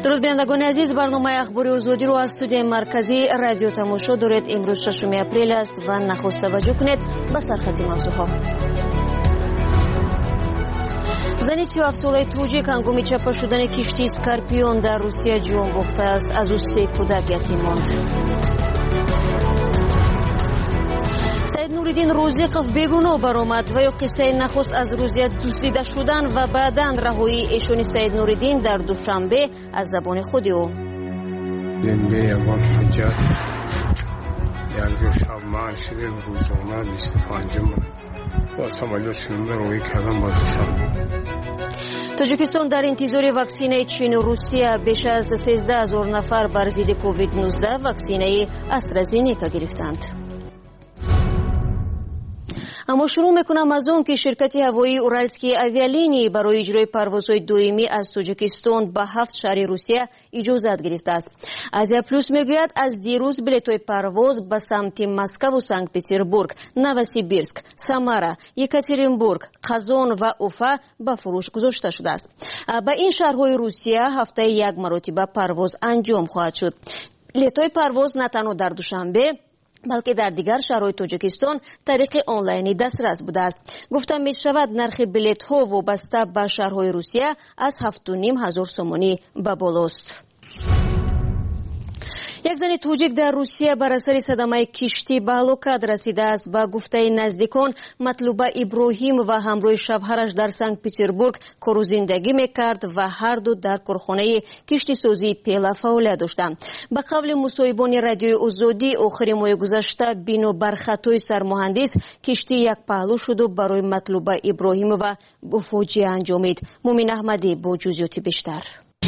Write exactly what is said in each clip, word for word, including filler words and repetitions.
درود بینندگان عزیز، برنامه اخبار آزادی رو از استودیوی مرکزی رادیو تماشا دارید. امروز ششم اپریل است و نخست توجه کنید به سرخط موضوعها. زنی سی و هفت ساله توجیک هنگام چپا شدن کشتی اسکارپیون در روسیه جان باخته است. از او سه کودک یتیم ماند. سید نوریدین روزیقوف بیگناه برآمد و یا قصه نخست از روسیه دزدیده شدن و بعداً رهایی ایشان سید نوریدین در دوشنبه از زبان خود او. زنده یگان حجت یک جو شب من شدیم روزانه بیست و پنجم با سمالیات شنونده روی کردم با دوشنبه. تاجیکستان در انتظار واکسینه چین و روسیه بیش از سیزده هزار نفر بر ضد کووید نوزده واکسینه استرازینیکا گرفتند. اما شروع میکنم از اون که شرکت هوایی اورالسکی آویالینی برای اجرای پروازهای دائمی از تاجیکستان به هفت شهر روسیه اجازت گرفته است. آزیا پلوس میگوید از دیروز بلیط‌های پرواز به سمت مسکو و سنت پترزبورگ، نوسیبیرسک، سامارا، یکاترینبورگ، قزان و اوفا به فروش گذاشته شده است. به این شهرهای روسیه هفته یک مرتبه پرواز انجام خواهد شد. بلیط‌های پرواز نه تنها در دوشنبه بلکه در دیگر شهرهای تاجیکستان طریق آنلاینی دسترس بوده است. گفته می شود نرخ بلیط ها وابسته به شهرهای روسیه از هفت و نیم هزار سومانی به بالاست. یک زن توجیک در روسیه بر اثر صدمه کشتی به هلاکت رسیده است. به گفته نزدیکان مطلوبه ابراهیم و همراه شوهرش در سنت پترزبورگ کار و زندگی میکرد و هر دو در کارخانه کشتی سازی پیلا فعالیت داشتند. به قول مصاحبان رادیوی آزادی آخر ماه گذشته بنا بر خطای سرمهندس کشتی یک پهلو شد و برای مطلوبه ابراهیم و فوجی انجامید. مومن احمدی با جزئیات بیشتر.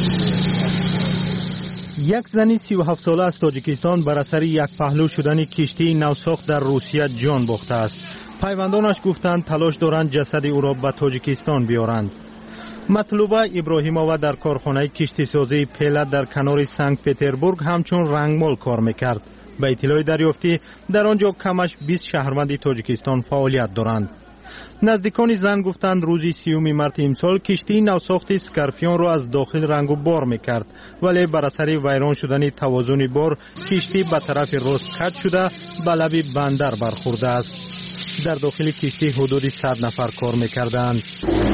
یک زنی سی و هفت ساله از تاجیکستان بر اثر یک پهلو شدن کشتی نوساخت در روسیه جان باخته است. پیوندانش گفتند تلاش دارند جسد او را به تاجیکستان بیارند. مطلوبه ابراهیمووا در کارخانه کشتی سازی پیلا در کنار سنت پترزبورگ همچون رنگمال کار میکرد. به اطلاع دریافتی در آنجا کمش بیست شهروند تاجیکستان فعالیت دارند. نزدیکان زن گفتند روزی سیوم مارس امسال کشتی نوساخت اسکارپیون را از داخل رنگ و بار میکرد، ولی بر اثر ویران شدن توازن بار کشتی به طرف راست کج شده به لب بندر برخورده است. در داخل کشتی حدود صد نفر کار میکردند.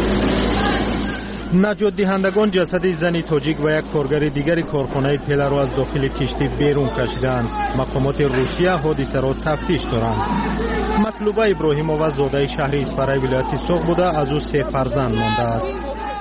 نجات دهندگان جسد زن تاجیک و یک کارگر دیگر کارخانه پیلا را از داخل کشتی بیرون کشیدند. مقامات روسیه حادثه را تفتیش دارند. مطلوبه ابراهیمووا زاده شهر اسفرای ولایت سوق بوده، از او سه فرزند مانده است.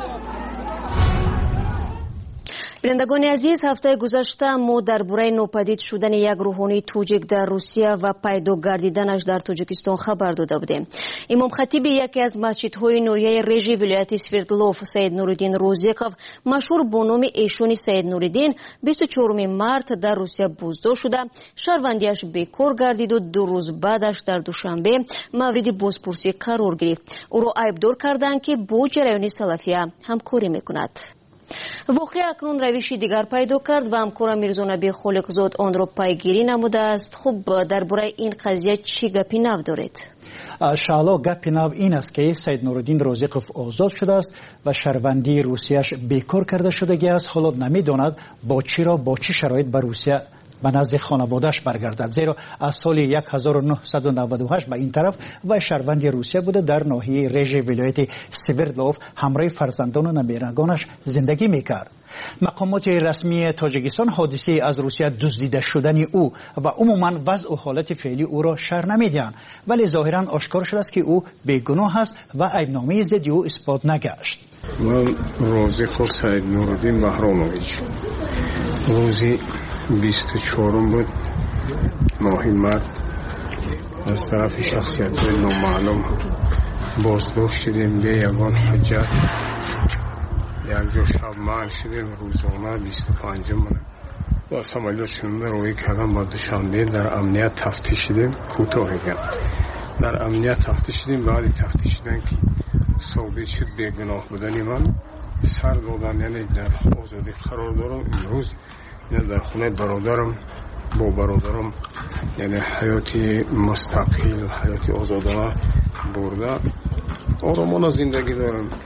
بینندگان عزیز، هفته گذشته ما درباره ناپدید شدن یک روحانی توجیک در روسیه و پیدا گردیدنش در تاجیکستان خبر داده بودیم. امام خطیب یکی از مسجدهای نویه رژی ولایت سوردلوف سید نوریدین روزیقوف مشهور با نام ایشون سید نوریدین بیست و چهارم مارس در روسیه بازداشت شده. شهروندیش بیکار گردید و دو روز بعدش در دوشنبه مورد بازپرسی قرار گرفت. او را عیبدار کردند که با جریان سلفیه همکاری میکند. واقعی اکنون روشی دیگر پیدا کرد و همکارم میرزا نبی خالقزاد آن را پیگیری نموده است. خب درباره این قضیه چی گپی نو دارید؟ شالا گپی نو این است که سید نوریدین روزیقوف آزاد شده است و شهروندی روسیهش بیکار کرده شدگی است. حالا نمیداند با چی را با چی شرایط به روسیه به نزد خانواده‌اش برگردد، زیرا از سال هزار و نهصد و نود و هشت به این طرف و شهروند روسیه بوده. در ناحیه رژ ولایت سوردلوف همراه فرزندان و نمیرگانش زندگی میکرد. مقامات رسمی تاجیکستان حادثه از روسیه دزدیده شدن او و عموما وضع و حالت فعلی او را شرح نمیدهند، ولی ظاهرا آشکار شده است که او بیگناه است و عیبنامه ضد او اثبات نگشت. من روزیقوف سید نوریدین بهراموویچ روزی بیست و چهارم بود ماه مارس از طرف شخصیت نامعلوم بازداشت شدیم به یگان حجت. یک جو شب من شدیم روزانه بیست و پنجم با سمالیات شنونده روی کردم با دوشنبه در امنیت تفتیش شدیم. کوتاه بگم در امنیت تفتیش شدیم. بعد تفتیش شدن که ثابت شد بیگناه بودن من سر دادن، یعنی در آزادی قرار دارم. امروز در خونه برادرم با برادرم یعنی حیاتی مستقل حیاتی آزادانه برده آرامانه زندگی دارم.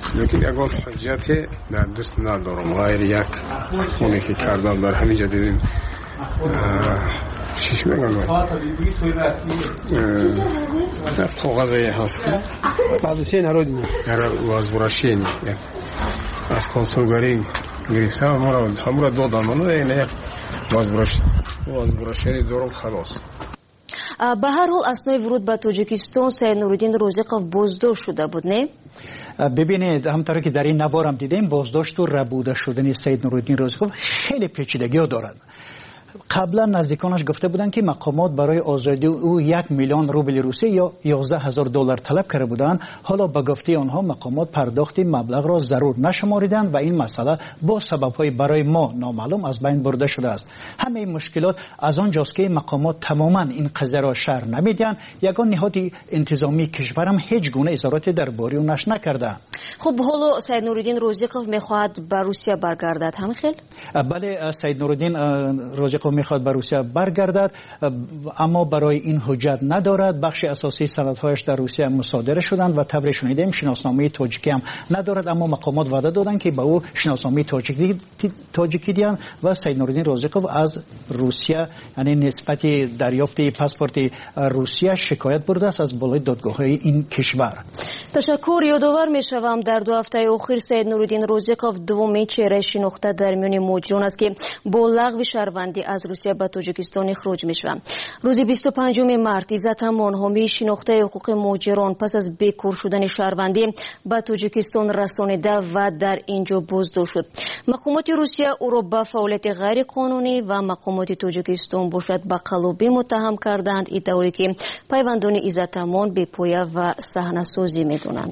لیکن یکان حجتی در دست ندارم غیر یک اونی که کردم در همینجا دیدیم چیش میگم در کاغذی هست بازوشین هرودی وازبراشین از کنسولگری گرفتم همون را دادم منو اینه وازبراشین دارم خلاص. به هر حال اسنای ورود به تاجیکستان سید نورالدین رازقوف بازداشت شده بود نه؟ ببینید همونطور که در این نوارم دیدیم بازداشت و ربوده شدن سید نورالدین رازقوف خیلی پیچیدگی دارد. قبلا نزدیکانش گفته بودند که مقامات برای آزادی او یک میلیون روبل روسی یا یازده هزار دلار طلب کرده بودند. حالا به گفته آنها مقامات پرداخت مبلغ را ضرور نشماریدند و این مسئله با سبب‌های برای ما نامعلوم از بین برده شده است. همه این مشکلات از آنجاست که مقامات تماما این قضیه را شرح نمیدهند. یگان نهاد انتظامی کشورم هیچ گونه اظهارات درباره آنش نکرده. خب حالا سید نورالدین رازقوف میخواهد به روسیه برگردد همین خیل؟ بله سید نورالدین رازقوف میخواد به روسیه برگردد اما برای این حجت ندارد. بخش اساسی سندهایش در روسیه مصادره شدند و طور شنیدیم شناسنامه تاجیکی هم ندارد اما مقامات وعده دادند که به او شناسنامه تاجیکی تاجیکی دهند و سید نورالدین رازقوف از روسیه یعنی نسبت دریافت پاسپورت روسیه شکایت برده است از بالای دادگاه‌های این کشور. تشکر. یادآور میشوم در دو هفته اخیر سید نورالدین رازقوف دومین چهره شناخته در میان مهاجران است که با لغو شهروندی از روسیه به تاجیکستان خروج میشوند. روز بیست و پنجم مارس عزت امان حامی شناخته حقوق مهاجران پس از بیکار شدن شهروندی به تاجیکستان رسانیده و در اینجا بازداشت شد. مقامات روسیه او را به فعالیت غیر قانونی و مقامات تاجیکستان باشد به قلابی متهم کردند. ادعایی که پیوندان عزت امان بی‌پایه و صحنه‌سازی میدونند.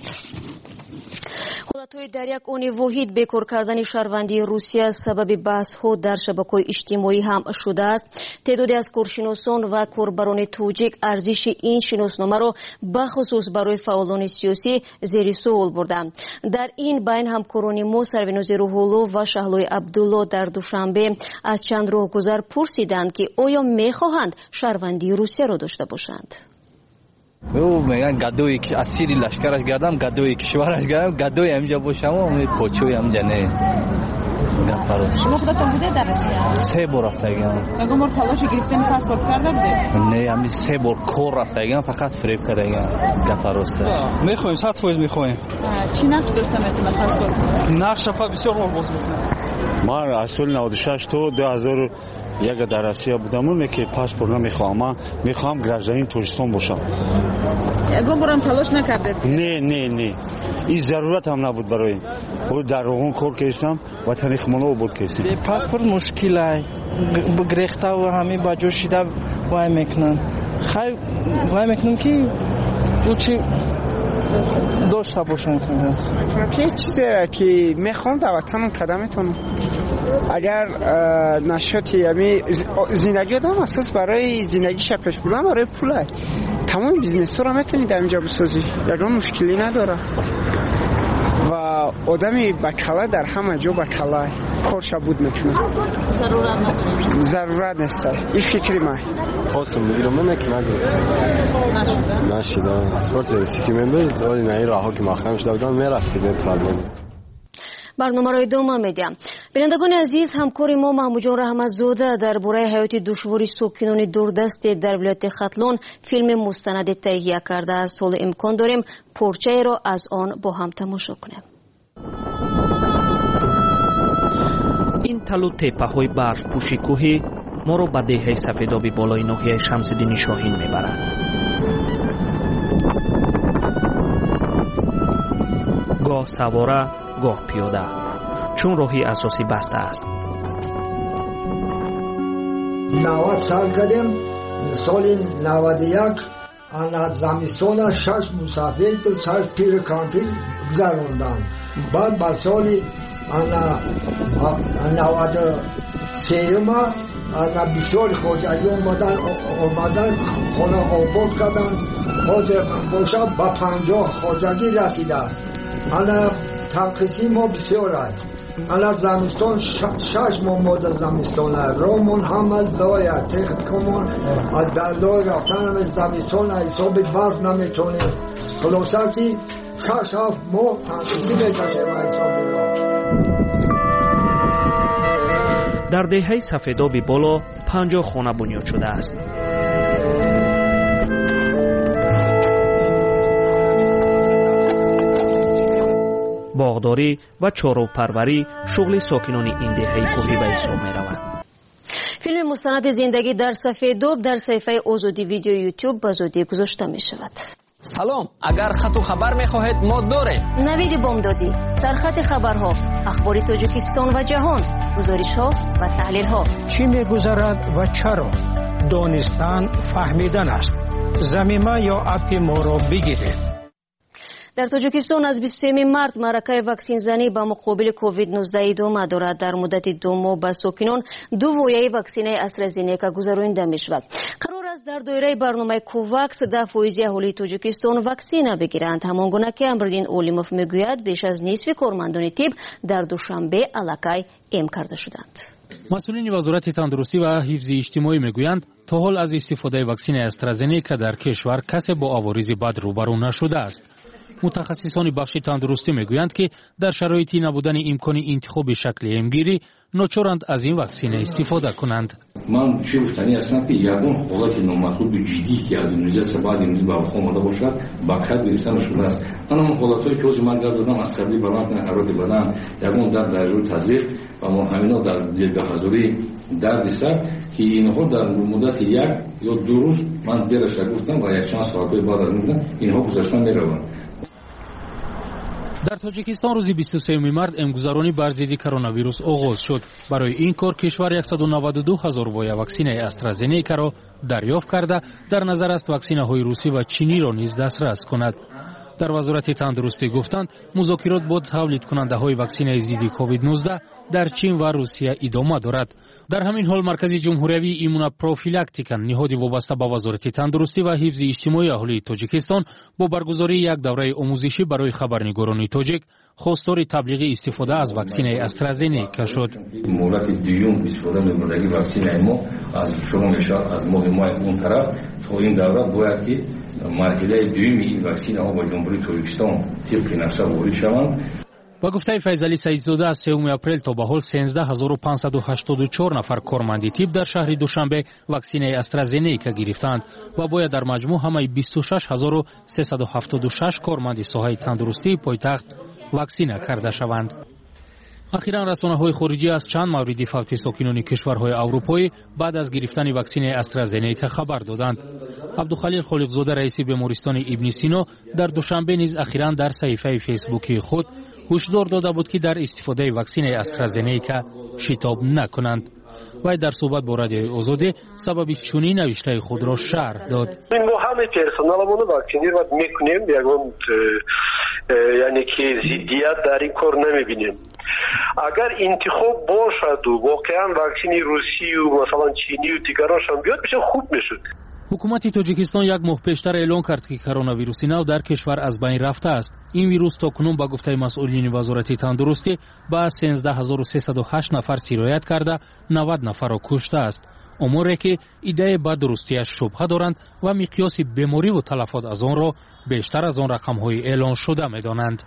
حالتهای در یک آن واحد بیکار کردن شهروندی روسیه سبب بحث‌ها در شبکه‌های اجتماعی هم شده است. تعدادی از کارشناسان و کاربران تاجیک ارزش این شناسنامه را بخصوص برای فعالان سیاسی زیر سوال بردند. در این بین همکاران ما سروناز روح‌الله و شهلای عبدالله در دوشنبه از چند راهگذر پرسیدند که آیا می‌خواهند شهروندی روسیه را داشته باشند. او میگن گدایی که اسیری لشکرش گردم گدایی کشورش گردم گدایی همینجا باشم و امید پوچوی همینجا نه گفاروس. شما خودتون بوده در روسیه؟ سه بار رفته گردم. مگه مر تلاش گرفتن پاسپورت کرده بوده؟ نه همین سه بار کور رفته گردم فقط فریب کرده گردم گفاروس. میخوایم صد فایز میخوایم. چی نقش داشته میتونه پاسپورت؟ نقش افا بسیار بار باز میکنه. من اصل نود و شش تا دو هزار یک در روسیه بودم اون که پاسپورت نمیخوام من میخوام گرجین تاجیکستان باشم. اگه برام تلاش نکردید؟ نه نه نه این ضرورت هم نبود برای او در روغن کار کردم و تاریخ منو بود کردم. پاسپورت مشکله گرفته و همه باجو شده وای میکنن خیلی وای میکنم که او چی داشته باشن یه چیزی را که میخوام در وطنم قدمتون اگر نشاطی یعنی زندگی آدم اساس برای زندگی شپش بودن برای پوله تمام بیزنس رو میتونی در اینجا بسازی یکان مشکلی نداره و آدمی بکله در همه جا بکله کارش بود میکنه ضرورت نداره ضرورت نیست این فکری من خواستم میگیرم من نکنه نشده نشده اسپورت رسیکی من دارید ولی نه این راه ها که مخنم شده بودم میرفتی به پرگانی. برنامه را ادامه میدیم. بینندگان عزیز همکار ما محمود جان رحمتزاده درباره حیات دشوار ساکنان دوردست در ولایت ختلان فیلم مستند تهیه کرده است. حالا امکان داریم پارچه را از آن با هم تماشا کنیم. این تلو تپه های برف پوشی کوهی ما را به دهه سفیدابی بالای ناحیه شمس‌الدین شاهین میبرد. گاه سواره گاه پیاده چون راهی اساسی بسته است. نود سال کردیم سال نود و یک آن زمستان شش مسافر تو سر پیر کانتی گذراندم. بعد با سال آن نود و سه ما آن بسیار خوشحالی اومدن اومدن خانه آباد کردن حاضر باشد با پنجاه خوشحالی رسیده است. آن تنقیصی ما بسیار است. آن زمستان شش ماه مدت زمستان است. رومون همه لایه تخت کمون در لای رفتن همه زمستان حساب برف نمیتونیم. خلاصه که شش هفت ماه تنفیذی بکشه رئیس آمریکا. در دهه سفیدابی بالا پنجاه خانه بنیاد شده است. باغداری و چاروپروری شغل ساکنان این دهه کوهی به حساب می رود. فیلم مستند زندگی در سفیداب در صفحه آزادی ویدیو یوتیوب به زودی گذاشته می شود. سلام، اگر خط و خبر می خواهید ما داریم. نوید بامدادی، سرخط خبرها، اخبار تاجیکستان و جهان، گزارش ها و تحلیل ها. چی می گذرد و چرا؟ دانستن فهمیدن است. زمینه یا اپ ما را بگیرید. در تاجیکستان از بیست و سوم مارس معرکه واکسین زنی با مقابل کووید نوزده ادامه دارد. در مدت دو ماه به ساکنان دو ویای واکسین استرازینیکا گذرانده می شود. قرار است در دایره برنامه کوواکس ده فیصد اهالی تاجیکستان واکسین بگیرند. همانگونه که امردین اولیموف میگوید بیش از نصف کارمندان طب در دوشنبه علاقه ایم کرده شدند. مسئولین وزارت تندرستی و حفظ اجتماعی میگویند تا حال از استفاده واکسین استرازینیکا در کشور کسی با عوارض بد روبرو نشده است. متخصصان بخش تندرستی میگویند که در شرایطی نبودن امکان انتخاب شکل ایمگیری ناچارند از این واکسین استفاده کنند. من چه گفتنی هستم که یگان حالت نامطلوب جدی که از امروز بعد امروز به وقوع آمده باشد بخت گرفتن شده است. اما حالت‌هایی که از من گفتم از قبلی بلند نه حرارت بدن یگان در درجه تزریق و ما همینا در دل حضوری درد سر که اینها در مدت یک یا دو روز من درش گفتم و یک چند ساعت بعد از اون اینها گذشته میروند. در تاجیکستان روز بیست و سوم مارس امگذرانی بر ضد کرونا ویروس آغاز شد. برای این کار کشور صد و نود و دو هزار وای واکسین استرازینیکا را دریافت کرده در نظر است واکسین های روسی و چینی را نیز دسترس کند. در وزارت تندرستی گفتند مذاکرات با تولید کننده های واکسین ضد کووید نوزده در چین و روسیه ادامه دارد. در همین حال مرکز جمهوری ایمونا پروفیلاکتیکا نهاد وابسته به وزارت تندرستی و حفظ اجتماعی اهالی تاجیکستان با برگزاری یک دوره آموزشی برای خبرنگاران تاجیک خواستار تبلیغ استفاده از واکسین استرازینیکا شد. مولات دیوم استفاده می‌کنند واکسین ما از شروع میشه از ماه ماه اون طرف تا این دوره باید که مرحله دوم این واکسین ها با جمهوری تاجیکستان طبق نقشه وارد شوند. با گفته فیضعلی سعیدزاده از سوم اپریل تا به حال سیزده هزار و پانصد و هشتاد و چهار نفر کارمند طب در شهر دوشنبه واکسین استرازینیکا گرفتند و باید در مجموع همه بیست و شش هزار و سیصد و هفتاد و شش کارمند ساحه تندرستی پایتخت واکسینه کرده شوند. اخیراً رسانه‌های خارجی از چند مورد فوت ساکنان کشورهای اروپایی بعد از گرفتن واکسین استرازینیکا خبر دادند. عبدالخلیل خالقزاده رئیس بیمارستان ابن سینا در دوشنبه نیز اخیراً در صفحه فیسبوکی خود هشدار داده بود که در استفاده واکسین استرازینیکا شتاب نکنند. و در صحبت با رادیوی آزادی سبب چنین نوشته خود را شرح داد. ما همه پرسنلمون رو واکسینovat میکنیم، یگان یعنی که ضدیت در این کار نمیبینیم. اگر انتخاب باشد و واقعا واکسین روسی و مثلا چینی و دیگرانشان بیاد بشه خوب میشد. حکومت تاجیکستان یک ماه پیشتر اعلام کرد که کرونا ویروس نو در کشور از بین رفته است. این ویروس تاکنون با گفته مسئولین وزارت تندرستی به سیزده هزار و سیصد و هشت نفر سیرایت کرده نود نفر را کشته است. اموری که ایده به درستیش شبهه دارند و مقیاس بیماری و تلفات از آن را بیشتر از آن رقم‌های اعلان شده می‌دانند.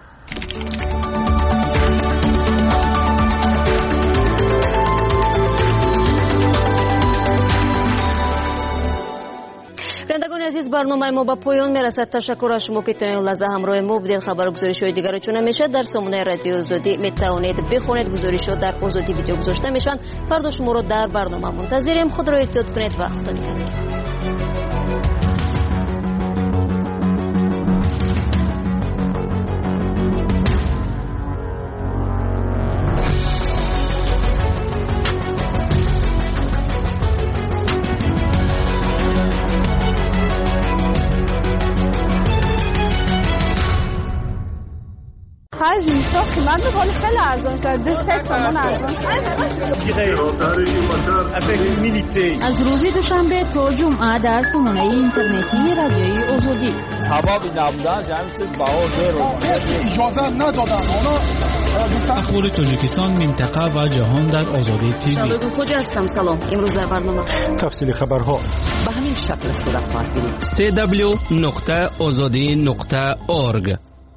شنوندگان عزیز، برنامه ما به پایان میرسد. تشکر از شما که تا این لحظه همراه ما بودید. خبر و گزارش‌های دیگر چون میشه در سامانه رادیو آزادی میتوانید بخونید. گزارش‌ها در آزادی ویدیو گذاشته میشن. فردا شما رو در برنامه منتظریم. خود را احتیاط کنید و خدا نگهدار. خرج اینجا قیمت بالا خیلی ارزان شد. دو سه تومن ارزان شد. از روز دوشنبه تا جمعه در سامانه اینترنتی رادیوی آزادی. سبب نبودن جمعیت باور رو اجازه ندادن. اخبار تاجیکستان، منطقه و جهان در آزادی تیوی. سلام خوجا هستم. سلام. امروز در برنامه تفصیل خبرها به همین شکل صورت خواهد گرفت. دبلیو دبلیو دبلیو نقطه آزادی نقطه اورگ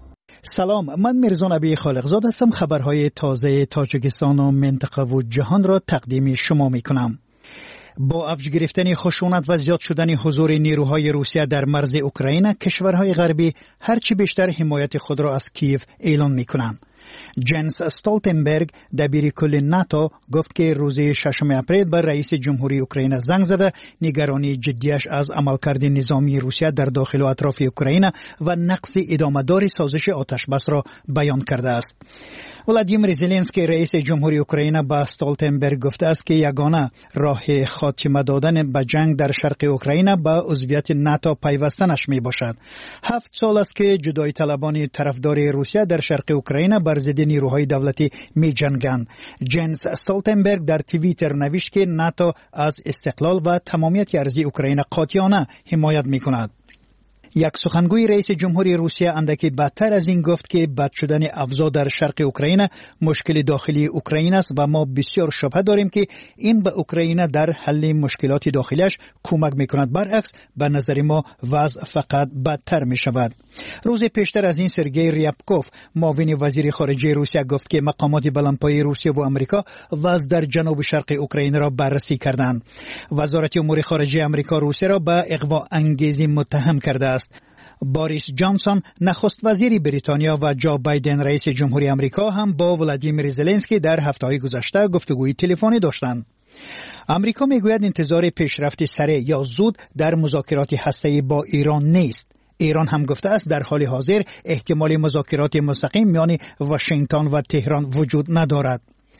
سلام، من میرزا نبی خالقزاد هستم. خبرهای تازه تاجیکستان و منطقه و جهان را تقدیم شما می کنم. با افزایش گرفتن خشونت و زیاد شدن حضور نیروهای روسیه در مرز اوکراین، کشورهای غربی هرچی بیشتر حمایت خود را از کیف اعلام می کنند. جنس استولتنبرگ دبیر کل ناتو گفت که روز ششم اپریل به رئیس جمهوری اوکراین زنگ زده نگرانی جدیش از عملکرد نظامی روسیه در داخل و اطراف اوکراین و نقص ادامه‌دار سازش آتش بس را بیان کرده است. ولادیمیر زلنسکی رئیس جمهوری اوکراین با استولتنبرگ گفته است که یگانه راه خاتمه دادن به جنگ در شرق اوکراین با عضویت ناتو پیوستنش می باشد. هفت سال است که جدایی طلبان طرفدار روسیه در شرق اوکراین بر ضد نیروهای دولتی می جنگند. جنس استولتنبرگ در توییتر نوشت که ناتو از استقلال و تمامیت ارضی اوکراین قاطعانه حمایت می کند. یک سخنگوی رئیس جمهوری روسیه اندکی بدتر از این گفت که بد شدن اوضاع در شرق اوکراین مشکل داخلی اوکراین است و ما بسیار شبهه داریم که این به اوکراین در حل مشکلات داخلیش کمک میکند. برعکس به نظر ما وضع فقط بدتر می شود. روز پیشتر از این سرگئی ریابکوف معاون وزیر خارجه روسیه گفت که مقامات بلندپایه روسیه و آمریکا وضع در جنوب شرق اوکراین را بررسی کردند. وزارت امور خارجه آمریکا روسیه را به اغوا انگیزی متهم کرده است. باریس جانسون نخست وزیر بریتانیا و جو بایدن رئیس جمهوری آمریکا هم با ولادیمیر زلنسکی در هفته‌های گذشته گفتگوی تلفنی داشتند. آمریکا میگوید انتظار پیشرفت سریع یا زود در مذاکرات هسته‌ای با ایران نیست. ایران هم گفته است در حال حاضر احتمال مذاکرات مستقیم میان واشنگتن و تهران وجود ندارد.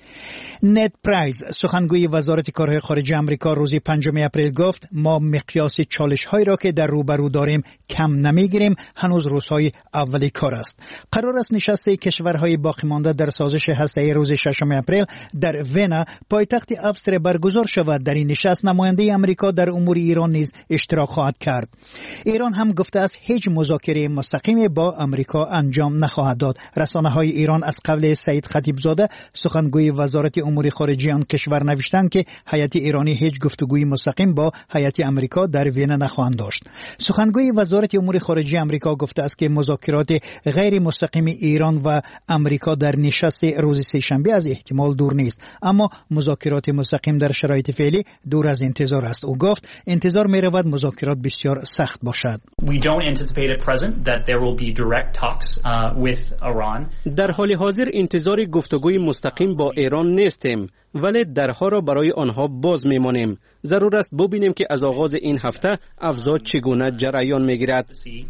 نت پرایز سخنگوی وزارت کارهای خارجه آمریکا روز پنجم اپریل گفت ما مقیاس چالش‌هایی را که در روبرو داریم کم نمیگیریم، هنوز روزهای اولی کار است. قرار است نشست کشورهای باقی مانده در سازش هسته‌ای روز ششم اپریل در وینا پایتخت افسر برگزار شود. در این نشست نماینده آمریکا در امور ایران نیز اشتراک خواهد کرد. ایران هم گفته است هیچ مذاکره مستقیم با آمریکا انجام نخواهد داد. رسانه‌های ایران از قول سعید خطیبزاده سخنگوی وزارت امور خارجه آن کشور نوشتند که هیئت ایرانی هیچ گفتگوی مستقیم با هیئت آمریکا در وین نخواهند داشت. سخنگوی وزارت امور خارجه آمریکا گفته است که مذاکرات غیر مستقیم ایران و آمریکا در نشست روز سه‌شنبه از احتمال دور نیست، اما مذاکرات مستقیم در شرایط فعلی دور از انتظار است. او گفت انتظار می رود مذاکرات بسیار سخت باشد. We don't anticipate at present that there will be direct talks uh, with Iran. در حال حاضر انتظار گفتگوی مستقیم با ایران نیستیم، ولی درها را برای آنها باز می‌مانیم. ضرور است ببینیم که از آغاز این هفته اوضاع چگونه جریان می‌گیرد.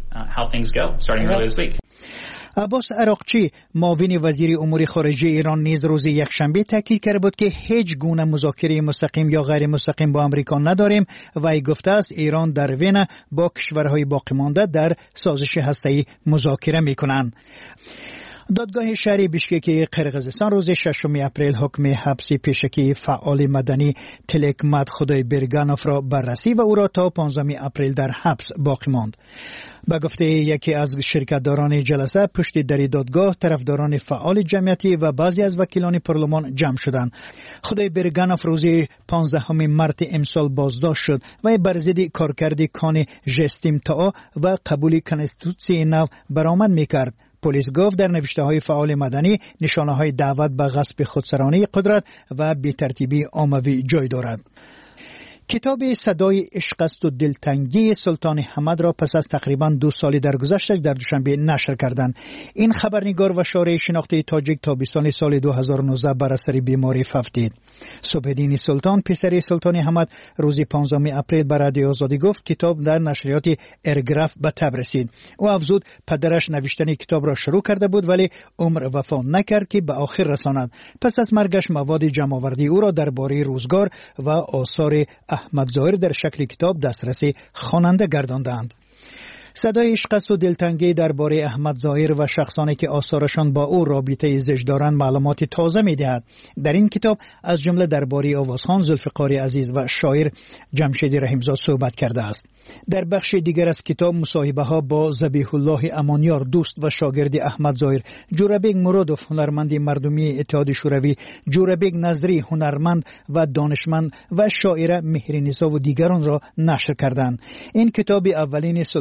عباس عراقچی معاون وزیر امور خارجه ایران نیز روز یکشنبه تاکید کرده بود که هیچ گونه مذاکره مستقیم یا غیر مستقیم با آمریکا نداریم و ای گفته است ایران در وین با کشورهای باقی مانده در سازش هسته‌ای مذاکره می‌کنند. دادگاه شهری بیشکک قرقیزستان روز ششم اپریل حکم حبس پیشکی فعال مدنی تلکمت خدای برگانوف را بررسی و او را تا پانزدهم اپریل در حبس باقی ماند. به گفته یکی از شرکتداران جلسه، پشت در دادگاه طرفداران فعال جمعیتی و بعضی از وکیلان پارلمان جمع شدند. خدای برگانوف روز پانزدهم مارس امسال بازداشت شد و بر ضد کارکرد کان ژستیم تا و قبول کنستیتوسی نو برآمد می‌کرد. پلیس گفت در نوشته‌های فعال مدنی نشانه‌های دعوت به غصب خودسرانه قدرت و بی‌ترتیبی عمومی جای دارد. کتاب صدای عشق است و دلتنگی سلطان حمد را پس از تقریباً دو سال درگذشت در دوشنبه نشر کردند. این خبرنگار و شارع شناخته تاجیک تابستان سال دو هزار و نوزده بر اثر بیماری فوتید. صبحدین سلطان پسر سلطان حمد روز پانزدهم اپریل بر رادیو آزادی گفت کتاب در نشریات ارگراف به تب رسید. او افزود پدرش نوشتن کتاب را شروع کرده بود ولی عمر وفا نکرد که به آخر رساند. پس از مرگش مواد جمع‌آوری او را درباره روزگار و آثار احمد ظاهر در شکل کتاب دسترس خواننده گرداندند. صدای عشق است و دلتنگی درباره احمد ظاهر و شخصانی که آثارشان با او رابطه زشت دارند معلومات تازه می‌دهد. در این کتاب از جمله درباره آوازخوان ذوالفقار عزیز و شاعر جمشید رحیمزاد صحبت کرده است. در بخش دیگر از کتاب مصاحبه‌ها با ذبیح الله امانیار دوست و شاگرد احمد ظاهر، جورابیگ مرادوف هنرمند مردمی اتحاد شوروی، جورابیگ نظری هنرمند و دانشمند و شاعر مهرنسا و دیگران را نشر کردند. این کتاب اولین سلطان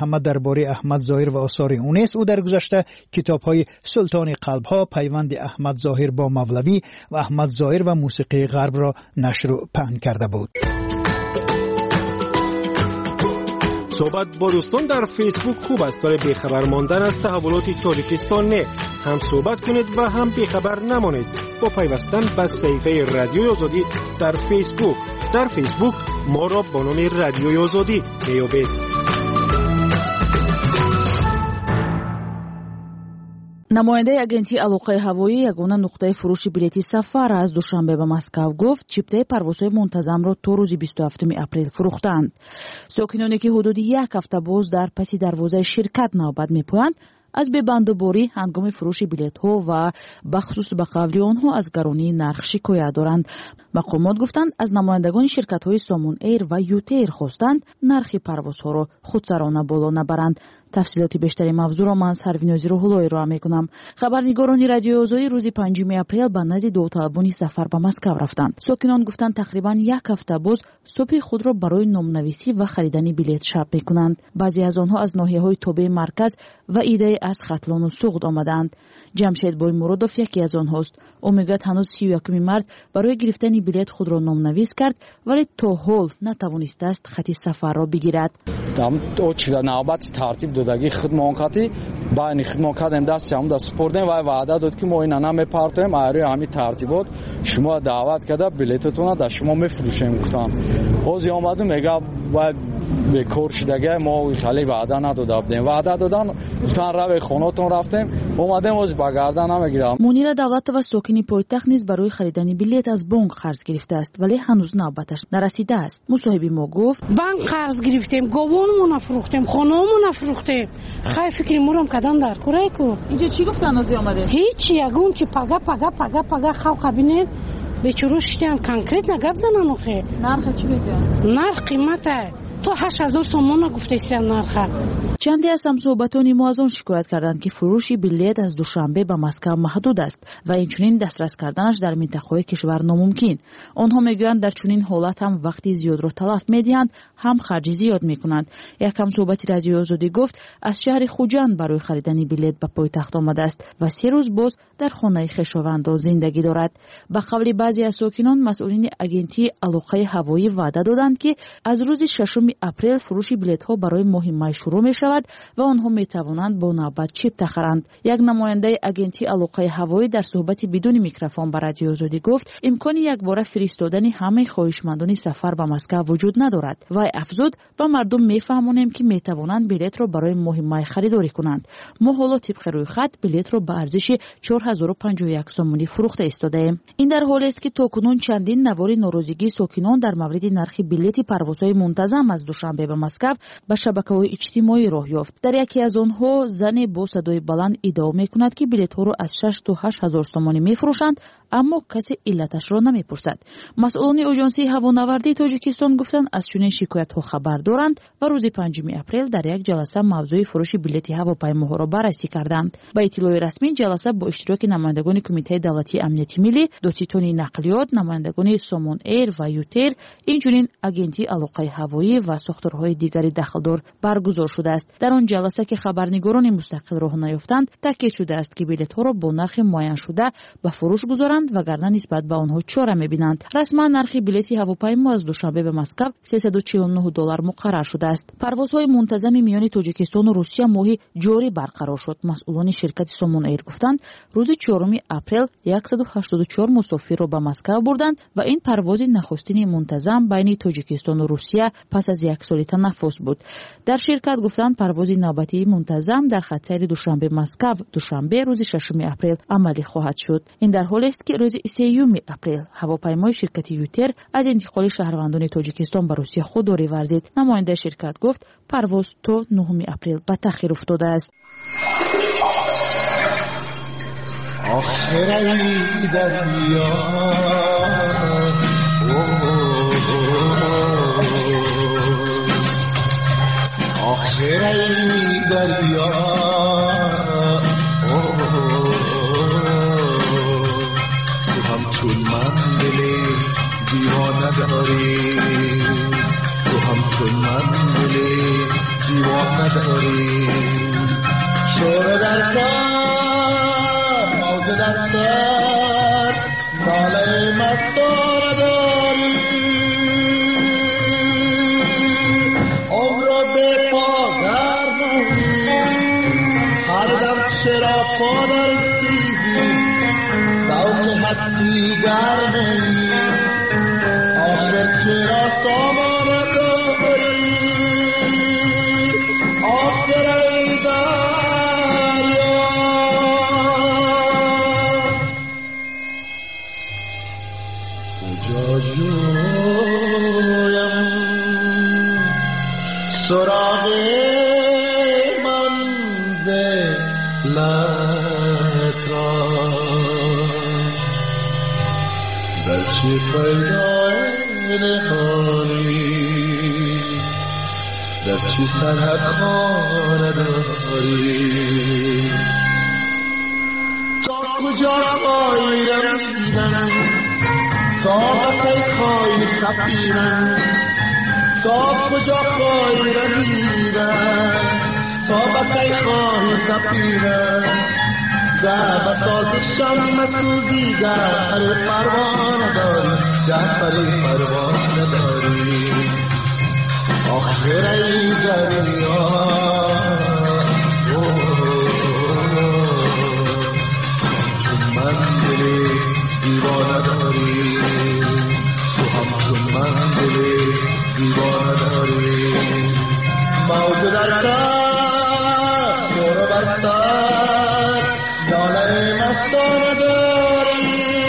همه درباره احمد ظاهر و آثار او نیست. او در گذشته کتاب‌های سلطان قلب‌ها، پیوند احمد ظاهر با مولوی و احمد ظاهر و موسیقی غرب را نشر و پهن کرده بود. صحبت با دوستان در فیسبوک خوب است، ولی بیخبر ماندن از تحولات تاجیکستان نه. هم صحبت کنید و هم بیخبر نمانید با پیوستن به صفحه رادیوی آزادی در فیسبوک. در فیسبوک ما را با نام رادیوی آزادی بیابید. намояндаи агентии алоқаи ҳавоӣ ягона нуқтаи фурӯши билети сафар аз душанбе ба Москав гуфт чиптаи парвозҳои мунтазамро то рӯзи бисту ҳафтуми апрел фурӯхтанд. сокиноне ки ҳудуди як ҳафта боз дар паси дарвозаи ширкат навбат мепоянд, аз бебандуборӣ ҳангоми фурӯши билетҳо ва бахусус ба қавли онҳо аз гаронии нарх шикоят доранд. мақомот гуфтанд аз намояндагони ширкатҳои Somon Air ва Ютейр хостанд нархи парвозҳоро худсарона боло набаранд. тафсилоти бештари мавзӯъро ман Сарвинози Рӯҳуллоҳ ироа мекунам. хабарнигорони радиои Озодӣ рӯзи панҷуми апрел ба назди довталабони сафар ба Москав рафтанд. сокинон гуфтанд тақрибан як ҳафта боз субҳи худро барои номнависӣ ва харидани билет шаб мекунанд. баъзе аз онҳо аз ноҳияҳои тобеи марказ ва идаи аз Хатлону Суғд омадаанд. ҷамшед Боймуродов яке аз онҳост. ӯ мегӯяд ҳанӯз сию якуми март барои гирифтани билет худро номнавис кард, вале то ҳол натавонистааст хати сафарро бигирад. навбати тартиб додаги хидмоткати байни хидмот кардем дасти ҳамуда супурдем ва ваъда дод ки мо ина намепартоем айрӯи ҳамин тартибот шумо даъват карда билетатонро дар шумо мефурӯшем гуфтам. ҳозир омаду мега баъд бекор шудаги мо хали ваъда надода будем. ваъда додан гуфтан раве хонатон рафтем, омадем ҳозир ба гардан намегирам. Мунира Давлатова сокини пойтахт низ барои харидани билет аз бонк қарз гирифтааст, вале ҳанӯз навбаташ нарасидааст. мусоҳиби мо гуфт: банк қарз гирифтем, говонмо нафурӯхтем, хонамо нафурӯхтем. хай фикри мурам кадан дар куреку. инҷо чӣ гуфтан ҳозир омадед? ҳеҷ ягон чи пага пага пага пага халқа бинед бечуро шитиан конкретна гап занан охе. нарха чӣ мегӯянд? нарх қимата то ҳашт ҳазор сомон нагуфтаистиан нарха. чанде аз ҳамсуҳбатони мо аз он шикоят карданд ки фурӯши билет аз душанбе ба Москав маҳдуд аст ва инчунин дастрас карданаш дар минтақаҳои кишвар номумкин. онҳо мегӯянд дар чунин ҳолат ҳам вақти зиёдро талаф медиҳанд, ҳам харҷи зиёд мекунанд. як ҳамсуҳбати радиои Озодӣ гуфт аз шаҳри Хуҷанд барои харидани билет ба пойтахт омадааст ва се рӯз боз дар хонаи хешовандо зиндагӣ дорад. ба қавли баъзе аз сокинон, масъулини агентии алоқаи ҳавоӣ ваъда доданд ки аз рӯзи шашуми апрел фурӯши билетҳо барои моҳи май шурӯъ мешавад ва онҳо метавонанд бо навбат чип тахаранд. як намояндаи агентии алоқаи ҳавоӣ дар суҳбати бидуни микрофон ба радиои Озодӣ гуфт имкони якбора фиристодани ҳамаи хоҳишмандони сафар ба Москав вуҷуд надорад. вай афзуд: ба мардум мефаҳмонем ки метавонанд билетро барои моҳи май харидорӣ кунанд. мо ҳоло тибқи рӯйхат билетро ба арзиши чор ҳазору панҷоҳу як сомонӣ фурӯхта истодаем. ин дар ҳоле аст ки токунун чандин навори норозигии сокинон дар мавриди нархи билети парвозҳои мунтазам аз душанбе ба Москав ба шабакаҳои иҷтимоӣ роҳ ёфт. дар яке аз онҳо зане бо садои баланд иддао мекунад ки билетҳоро аз шаш то ҳашт ҳазор сомонӣ мефурӯшанд, аммо касе иллаташро намепурсад. масъулони оҷонсии ҳавонавардии Тоҷикистон гуфтанд аз чунин шикоятҳо хабар доранд ва рӯзи панҷуми апрел дар як ҷаласа мавзӯи фурӯши билети ҳавопаймоҳоро баррасӣ карданд. ба иттилои расмӣ ҷаласа бо иштироки намояндагони Кумитаи давлатии амнияти миллӣ, доститони нақлиёт, намояндагони Somon Air ва Ютейр, инчунин агентии алоқаи ҳавоӣ ва сохторҳои дигари дахлдор баргузор шудааст. дар он ҷаласа ки хабарнигорони мустақил роҳ наёфтанд, таъкид шудааст ки билетҳоро бо нархи муайяншуда ба фурӯш гузоранд вагарна нисбат ба онҳо чора мебинанд. расман нархи билети ҳавопаймо аз душанбе ба Москав сесаду чилу нӯҳ доллар муқаррар шудааст. парвозҳои мунтазами миёни Тоҷикистону Русия моҳи ҷорӣ барқарор шуд. масъулони ширкати Somon Air гуфтанд рӯзи чоруми апрел яксаду ҳаштоду чор мусофирро ба Москав бурданд ва ин парвози нахустини мунтазам байни Тоҷикистону Русия пас аз як соли танаффус буд. дар ширкат гуфтанд парвози навбатии мунтазам дар хатсайри душанбе Москав душанбе рӯзи шашуми апрел амалӣ хоҳад шуд. ин дар ҳоле аст ки рӯзи сеюми апрел ҳавопаймои ширкати Ютейр аз интиқоли шаҳрвандони Тоҷикистон ба Русия худдорӣ варзид. намояндаи ширкат гуфт парвоз то нӯҳуми апрел ба таъхир уфтодааст. چون من دل دیوانه داری تو هم چون من دل دیوانه داری دستت ناله مستار داری عمر به پا گردانی هر دم چرا پا درسیدی ذوق هستی گرمی آخر چرا سامان داری آخر ای دریا کجا جویم سراغ منزلت را در چه پیدا نهانی در چه سرحد خانه داری تا کجا خواهی رسیدن تا بسی خواهی سفیدن تا کجا خواهی رسیدن تا بسی خواهی سفیدن در بساز شم سوزی در پر پروانه داری در پر پروانه داری آخر ای دریا چون من دلی دیوانه داری تو هم چون من دلی دیوانه داری موج در سر دور بستر ناله مستانه داری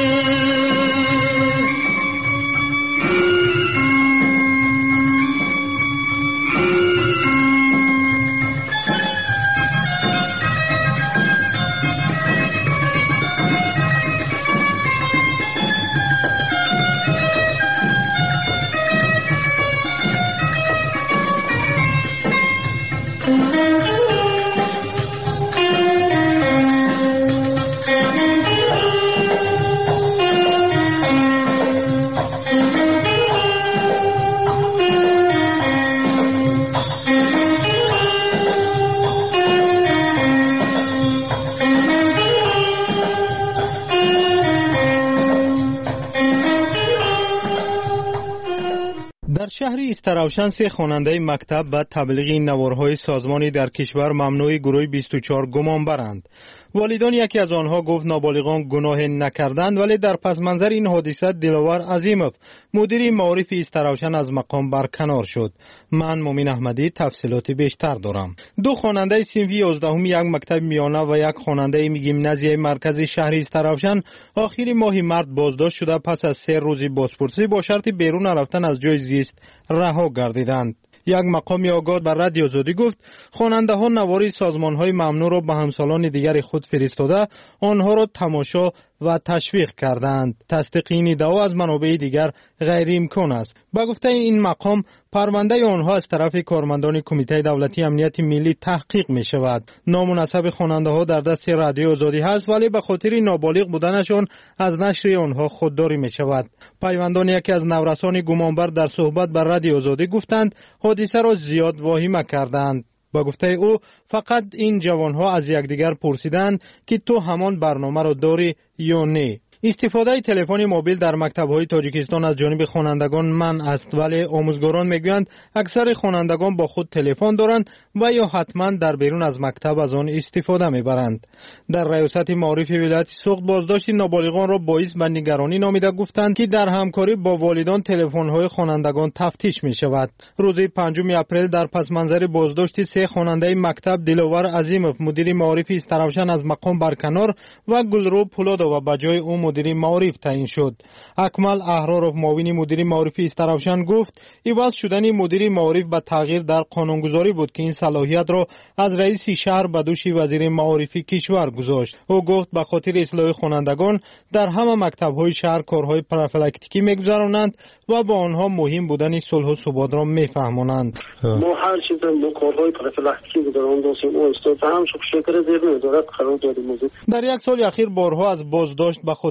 در شهر استراوشن سه خواننده مکتب به تبلیغ نوارهای سازمانی در کشور ممنوع گروه بیست و چهار گمانبرند. والدان یکی از آنها گفت نابالغان گناه نکردند، ولی در پس منظر این حادثه دلاور عظیمов مدیر معارف استراوشن از مقام برکنار شد. من مومن احمدی تفصیلات بیشتر دارم. دو خواننده صنف یازدهم یک مکتب میانه و یک خواننده گیمنازیای مرکزی شهر استراوشن آخر ماه مارس بازداشت شده پس از سه روزی بازپرسی با شرط بیرون رفتن از جای زیست رها گردیدند. یک مقامی آگاه بر رادیو آزادی گفت خواننده ها نواری سازمان های ممنوع را به همسالان دیگر خود فرستاده آنها را تماشا و تشویق کردند. تصدیق این ادعا از منابع دیگر غیر امکان است. با گفته این مقام پرونده آنها از طرف کارمندان کمیته دولتی امنیت ملی تحقیق می شود. نام و نسب خواننده ها در دست رادیو آزادی هست، ولی به خاطر نابالغ بودنشان از نشر آنها خودداری می شود. پیوندان یکی از نورسان گمانبر در صحبت بر رادیو آزادی گفتند حادثه را زیاد واهمه کردند. با گفته او فقط این جوانها از یکدیگر پرسیدند که تو همان برنامه را داری یا نه. استفاده تلفن موبیل در مکتب‌های تاجیکستان از جانب خوانندگان منع است، ولی آموزگاران میگویند اکثر خوانندگان با خود تلفن دارند و یا حتما در بیرون از مکتب از آن استفاده میبرند. در ریاست معارف ولایت سوخت بازداشت نابالغان را باعث به نگرانی نامیده گفتند که در همکاری با والدان تلفن‌های خوانندگان تفتیش می‌شود. روز پنجم اپریل در پس منظر بازداشت سه خواننده مکتب دلاور عظیمов مدیر معارف استراوشن از مقام برکنار و گلرو پولادو و بجای او مدیر معارف تعیین شد. اکمل احرارov معاون مدیر معارف استراوشن گفت عوض شدن مدیر معارف به تغییر در قانونگذاری بود که این صلاحیت را از رئیس شهر به دوش وزیر معارف کشور گذاشت. او گفت به خاطر اصلاح خوانندگان در همه مکتب‌های شهر کارهای پروفیلاکتیکی می‌گذرانند و با آنها مهم بودن صلح و ثبات را می‌فهمانند. ما هر چیز ما کارهای پروفیلاکتیکی گذران داشتیم و استاد هم شکر زیر ندارد قرار دادیم. در یک سال اخیر بارها از بازداشت به خاطر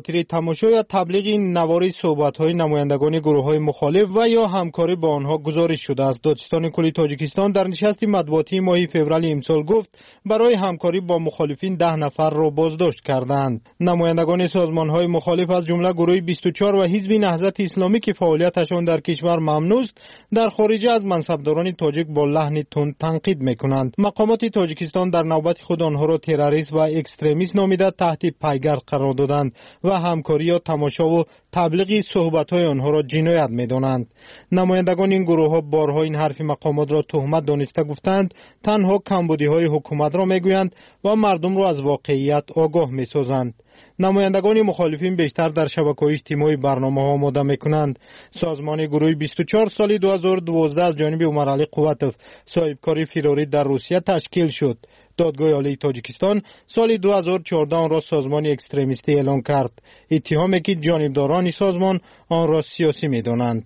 خاطر تماشا یا تبلیغ نواری صحبت‌های نمایندگان گروه‌های مخالف و یا همکاری با آنها گزارش شده است. دادستان کلی تاجیکستان در نشست مطبوعاتی ماه فوریه امسال گفت برای همکاری با مخالفین ده نفر را بازداشت کردند. نمایندگان سازمان‌های مخالف از جمله گروه بیست و چهار و حزب نهضت اسلامی که فعالیتشان در کشور ممنوع است، در خارج از منصبداران تاجیک با لحن تند تنقید می‌کنند. مقامات تاجیکستان در نوبت خود آنها را تروریست و اکستریمیست نامیده تحت پیگر قرار دادند و همکاری یا تماشا و تبلیغ صحبت‌های آنها را جنایت می‌دانند. نمایندگان این گروه‌ها بارها این حرف مقامات را تهمت دانسته گفتند تنها کمبودی‌های حکومت را می‌گویند و مردم را از واقعیت آگاه می‌سازند. نمایندگان مخالفین بیشتر در شبکه‌های اجتماعی برنامه‌ها آماده می‌کنند. سازمان گروه بیست و چهار سال دو هزار و دوازده از جانب عمر علی قوتوف صاحبکار فراری در روسیه تشکیل شد. دادگاه عالی تاجیکستان سال دو هزار و چهارده آن را سازمان اکستریمیستی اعلام کرد. اتهامی که جانبداران سازمان آن را سیاسی می‌دانند.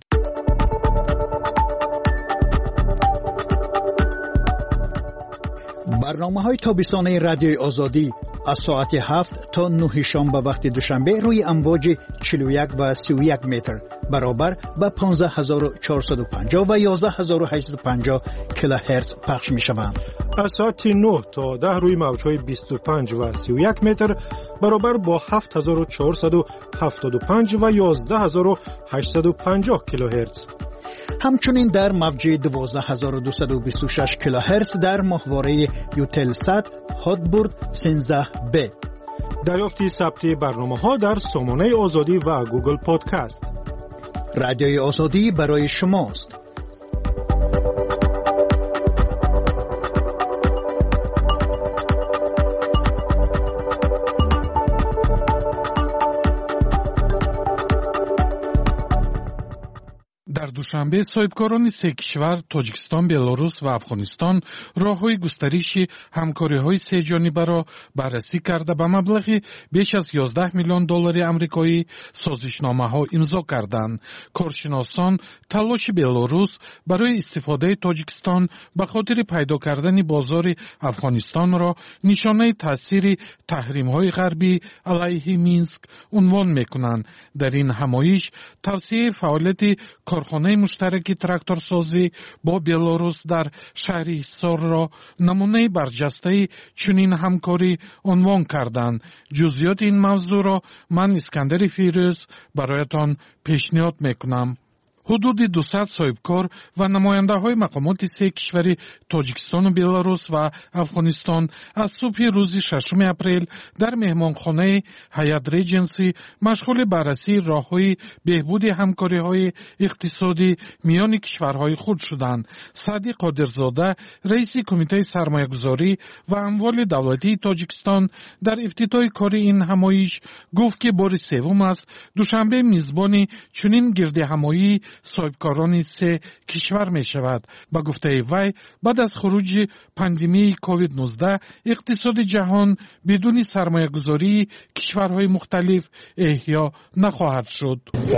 برنامه‌های تابستانه رادیوی آزادی از ساعت هفت تا نه شنبه وقت دوشنبه روی امواج چهل و یک و سی و یک متر برابر با پانزده هزار و چهارصد و پنجاه و یازده هزار و هشتصد و پنجاه کیلوهرتز پخش می‌شوند. از ساعت نه تا ده روی موج‌های بیست و پنج و سی و یک متر برابر با هفت هزار و چهارصد و هفتاد و پنج و یازده هزار و هشتصد و پنجاه کیلوهرتز. همچنین در موج دوازده هزار و دویست و بیست و شش کیلوهرتز در ماهواره یوتلسات هاتبورد سیزده بی. دریافت ثبت برنامه‌ها در سامانه آزادی و گوگل پادکست. رادیوی آزادی برای شماست. در دوشنبه صاحبکاران سه کشور تاجیکستان، بلاروس و افغانستان راه‌های گسترش همکاری‌های سه جانبه را بررسی کرده به مبلغ بیش از یازده میلیون دلار آمریکایی سازشنامه‌ها امضا کردند. کارشناسان تلاش بلاروس برای استفاده تاجیکستان به خاطر پیدا کردن بازار افغانستان را نشانه تاثیر تحریم‌های غربی علیه مینسک عنوان می‌کنند. در این همایش توسعه فعالیت کارخانه مشترک تراکتورسازی با بلاروس در شهر حصار را نمونه برجسته چنین همکاری عنوان کردند. جزئیات این موضوع را من اسکندر فیروز برایتان پیشنهاد میکنم. حدود دویست صاحبکار و نماینده های مقامات سه کشور تاجیکستان و بلاروس و افغانستان از صبح روز ششم اپریل در مهمانخانه هیات ریجنسی مشغول بررسی راه‌های بهبود همکاری‌های اقتصادی میان کشورهای خود شدند. سعدی قادرزاده رئیس کمیته سرمایه‌گذاری و اموال دولتی تاجیکستان در افتتاح کار این همایش گفت که بار سوم است دوشنبه میزبان چنین گرد همایی صاحبکاران سه کشور می شود. با گفته وی بعد از خروج پاندمی کووید نوزده اقتصاد جهان بدون سرمایه گذاری کشورهای مختلف احیا نخواهد شد.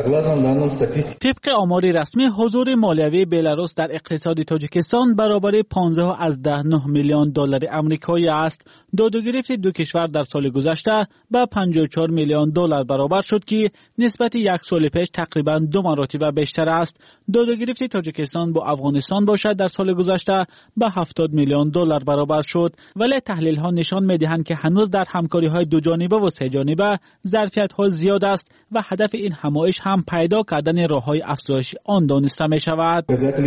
طبق آمار رسمی حضور مالیوی بلاروس در اقتصاد تاجیکستان برابر پانزده از ده نه میلیون دلار آمریکایی است. داد و گرفت دو کشور در سال گذشته به پنجاه و چهار میلیون دلار برابر شد که نسبت یک سال پیش تقریبا دو مرتبه بیشتر است. داد و گرفت تاجیکستان با افغانستان باشد در سال گذشته به هفتاد میلیون دلار برابر شد، ولی تحلیل ها نشان می‌دهند که هنوز در همکاری های دو جانبه و سه جانبه ظرفیت ها زیاد است و هدف این همایش هم پیدا کردن راه‌های افزایش آن دانسته می‌شود.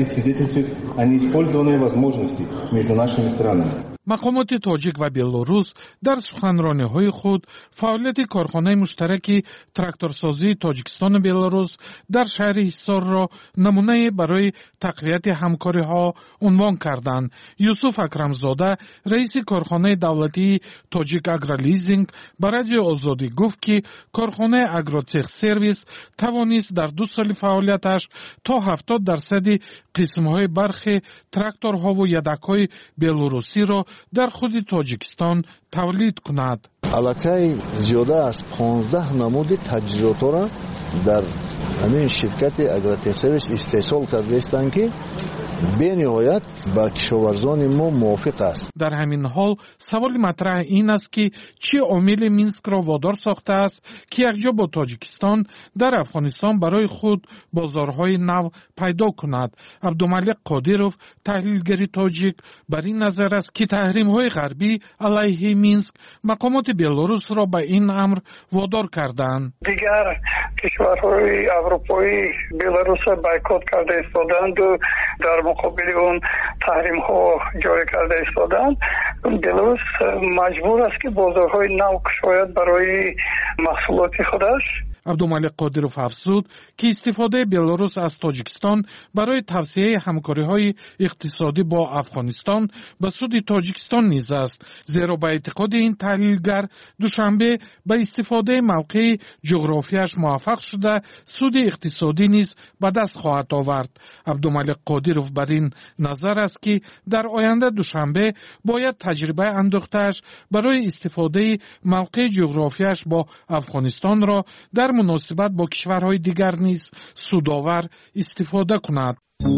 مقامات تاجیک و بلاروس در سخنرانی‌های خود فعالیت کارخانه مشترک تراکتورسازی تاجیکستان و بلاروس در شهر حصار را نمونه برای تقویت همکاری‌ها عنوان کردند. یوسف اکرمزاده رئیس کارخانه دولتی تاجیک اگرالیزینگ به رادیو آزادی گفت که کارخانه اگروتک سرویس توانست در دو سال فعالیتش تا هفتاد درصد قسم‌های برخی تراکتورها و یدک‌های بلاروسی را در خود تاجیکستان تولید کند. علاقه زیاده از پانزده نمود تجهیزات را در همین شرکت اگروتک سرویس استحصال کرده هستند که بنهایت با کشاورزان ما موافق است. در همین حال سوال مطرح این است که چه عامل مینسک را وادار ساخته است که یکجا با تاجیکستان در افغانستان برای خود بازارهای نو پیدا کند. عبدالملک قادرов تحلیلگر تاجیک بر این نظر است که تحریم‌های غربی علیه مینسک مقامات بلاروس را به این امر وادار کردند. دیگر کشورهای اروپایی بلاروس را بایکوت کرده ایستادند و در مقابل اون تحریم ها جاری کرده ایستادند. بلاروس مجبور است که بازارهای نو گشاید برای محصولات خودش. عبدالملک قادرов افزود که استفاده بلاروس از تاجیکستان برای توسعه همکاری‌های اقتصادی با افغانستان به سود تاجیکستان نیز است، زیرا به اعتقاد این تحلیلگر دوشنبه به استفاده موقع جغرافیاش موفق شده سود اقتصادی نیز به دست خواهد آورد. عبدالملک قادرов بر این نظر است که در آینده دوشنبه باید تجربه انداخته‌اش برای استفاده موقع جغرافیاش با افغانستان را در مناسبت با کشورهای دیگر نیز سودآور استفاده کند.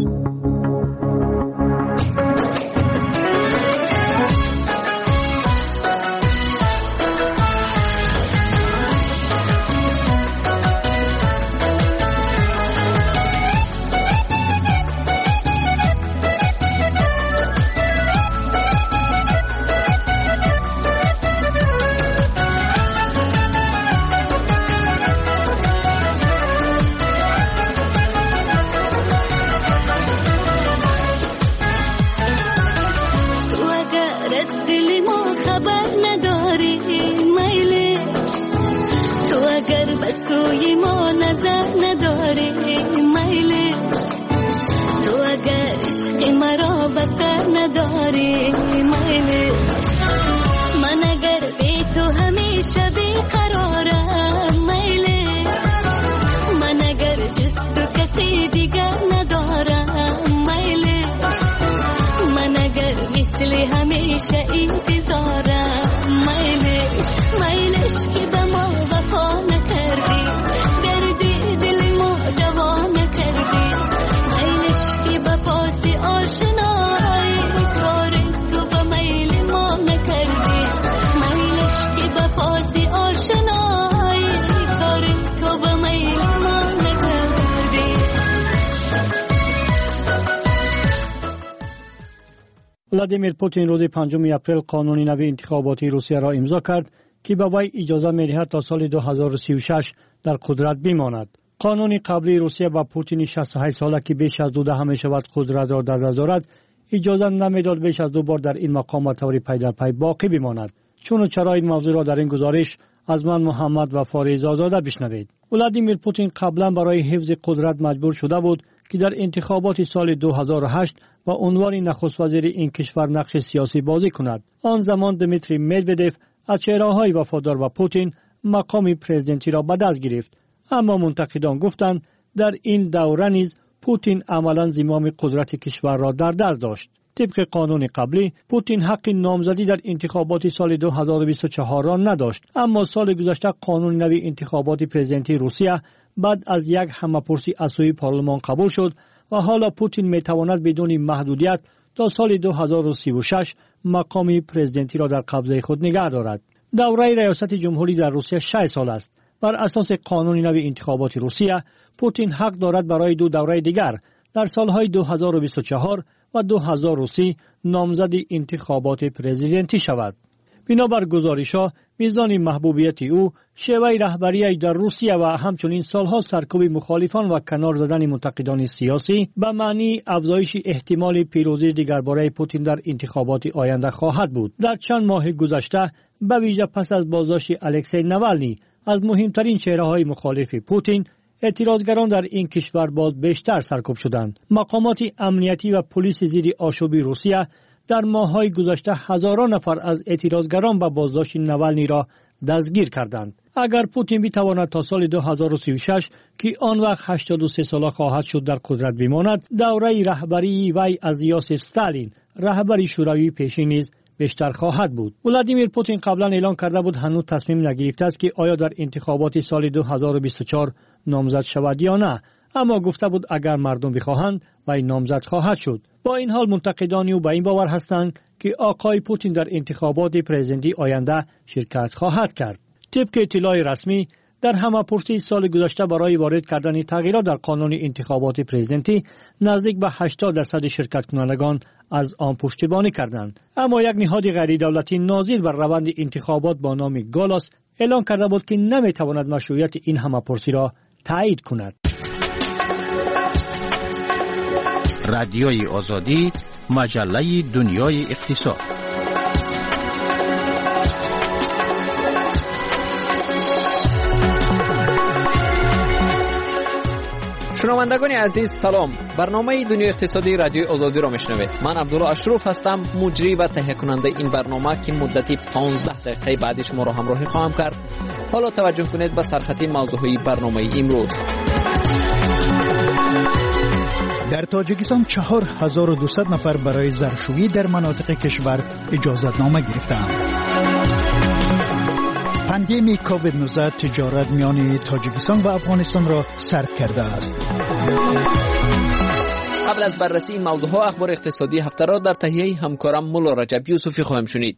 ولادیمیر پوتین روز پنجم اپریل قانون نو انتخاباتی روسیه را امضا کرد که به وی اجازه می‌دهد تا سال دو هزار و سی و شش در قدرت بماند. قانون قبلی روسیه به پوتین شصت و هشت ساله که بیش از دو دهه می‌شود قدرت را در دست دارد اجازه نمی‌داد بیش از دو بار در این مقام به طور پی در پی باقی بماند. چون و چرا این موضوع را در این گزارش از من محمد و فاریز آزاده بشنوید. ولادیمیر پوتین قبلا برای حفظ قدرت مجبور شده بود که در انتخابات سال دو هزار و هشت با عنوان نخست وزیر این کشور نقش سیاسی بازی کند. آن زمان دمیتری مدودف از چهره‌های وفادار به پوتین مقام پرزیدنتی را به دست گرفت. اما منتقدان گفتند در این دوره نیز پوتین عملاً زمام قدرت کشور را در دست داشت. طبق قانون قبلی پوتین حق نامزدی در انتخابات سال دو هزار و بیست و چهار را نداشت، اما سال گذشته قانون نو انتخابات پرزیدنتی روسیه بعد از یک همه‌پرسی از سوی پارلمان قبول شد و حالا پوتین میتواند بدون محدودیت تا سال دو هزار و سی و شش مقام پرزیدنتی را در قبضه خود نگه دارد. دوره ریاست جمهوری در روسیه شش سال است. بر اساس قانون نو انتخابات روسیه پوتین حق دارد برای دو دوره دیگر در سالهای دو هزار و بیست و چهار و دو هزار و سی نامزد انتخابات پرزیدنتی شود. بنابر گزارش‌ها میزان محبوبیت او، شیوه رهبری در روسیه و همچنین سالها سرکوب مخالفان و کنار زدن منتقدان سیاسی به معنی افزایش احتمال پیروزی دیگرباره پوتین در انتخابات آینده خواهد بود. در چند ماه گذشته به ویژه پس از بازداشت الکسی نوالنی از مهمترین چهره‌های مخالف پوتین، اعتراضگران در این کشور باز بیشتر سرکوب شدند. مقامات امنیتی و پلیس ضد آشوبی روسیه در ماه‌های گذشته هزاران نفر از اعتراضگران به بازداشت نوالنی را دستگیر کردند. اگر پوتین بتواند تا سال دو هزار و سی و شش که آن وقت هشتاد و سه ساله خواهد شد در قدرت بماند، دوره رهبری وی از یوسف استالین رهبر شوروی پیشین نیز بیشتر خواهد بود. ولادیمیر پوتین قبلا اعلان کرده بود هنوز تصمیم نگرفته است که آیا در انتخابات سال دو هزار و بیست و چهار نامزد شود یا نه، اما گفته بود اگر مردم بخواهند وی نامزد خواهد شد. با این حال منتقدانی او به این باور هستند که آقای پوتین در انتخابات پرزیدنتی آینده شرکت خواهد کرد. طبق اطلاع رسمی در همه‌پرسی سال گذشته برای وارد کردن تغییرات در قانون انتخابات پرزیدنتی نزدیک به هشتاد درصد شرکت کنندگان از آن پشتیبانی کردند. اما یک نهاد غیر دولتی ناظر بر روند انتخابات با نام گالاس اعلام کرده بود که نمیتواند مشروعیت این همه‌پرسی را تایید کند. رادیوی آزادی، مجله دنیای اقتصاد. شنوندگان عزیز سلام. برنامه دنیای اقتصادی رادیوی آزادی را میشنوید. من عبدالله اشرف هستم، مجری و تهیه کننده این برنامه که مدتی پانزده دقیقه بعدش ما را همراهی خواهم کرد. حالا توجه کنید به سرخط موضوعی برنامه امروز. در تاجیکستان چهار هزار و دویست نفر برای زرشویی در مناطق کشور اجازت نامه گرفتند. پاندمی کووید نوزده تجارت میان تاجیکستان و افغانستان را سرد کرده است. قبل از بررسی این موضوعها اخبار اقتصادی هفته را در تهیه همکارم مولا رجب یوسفی خواهیم شنید.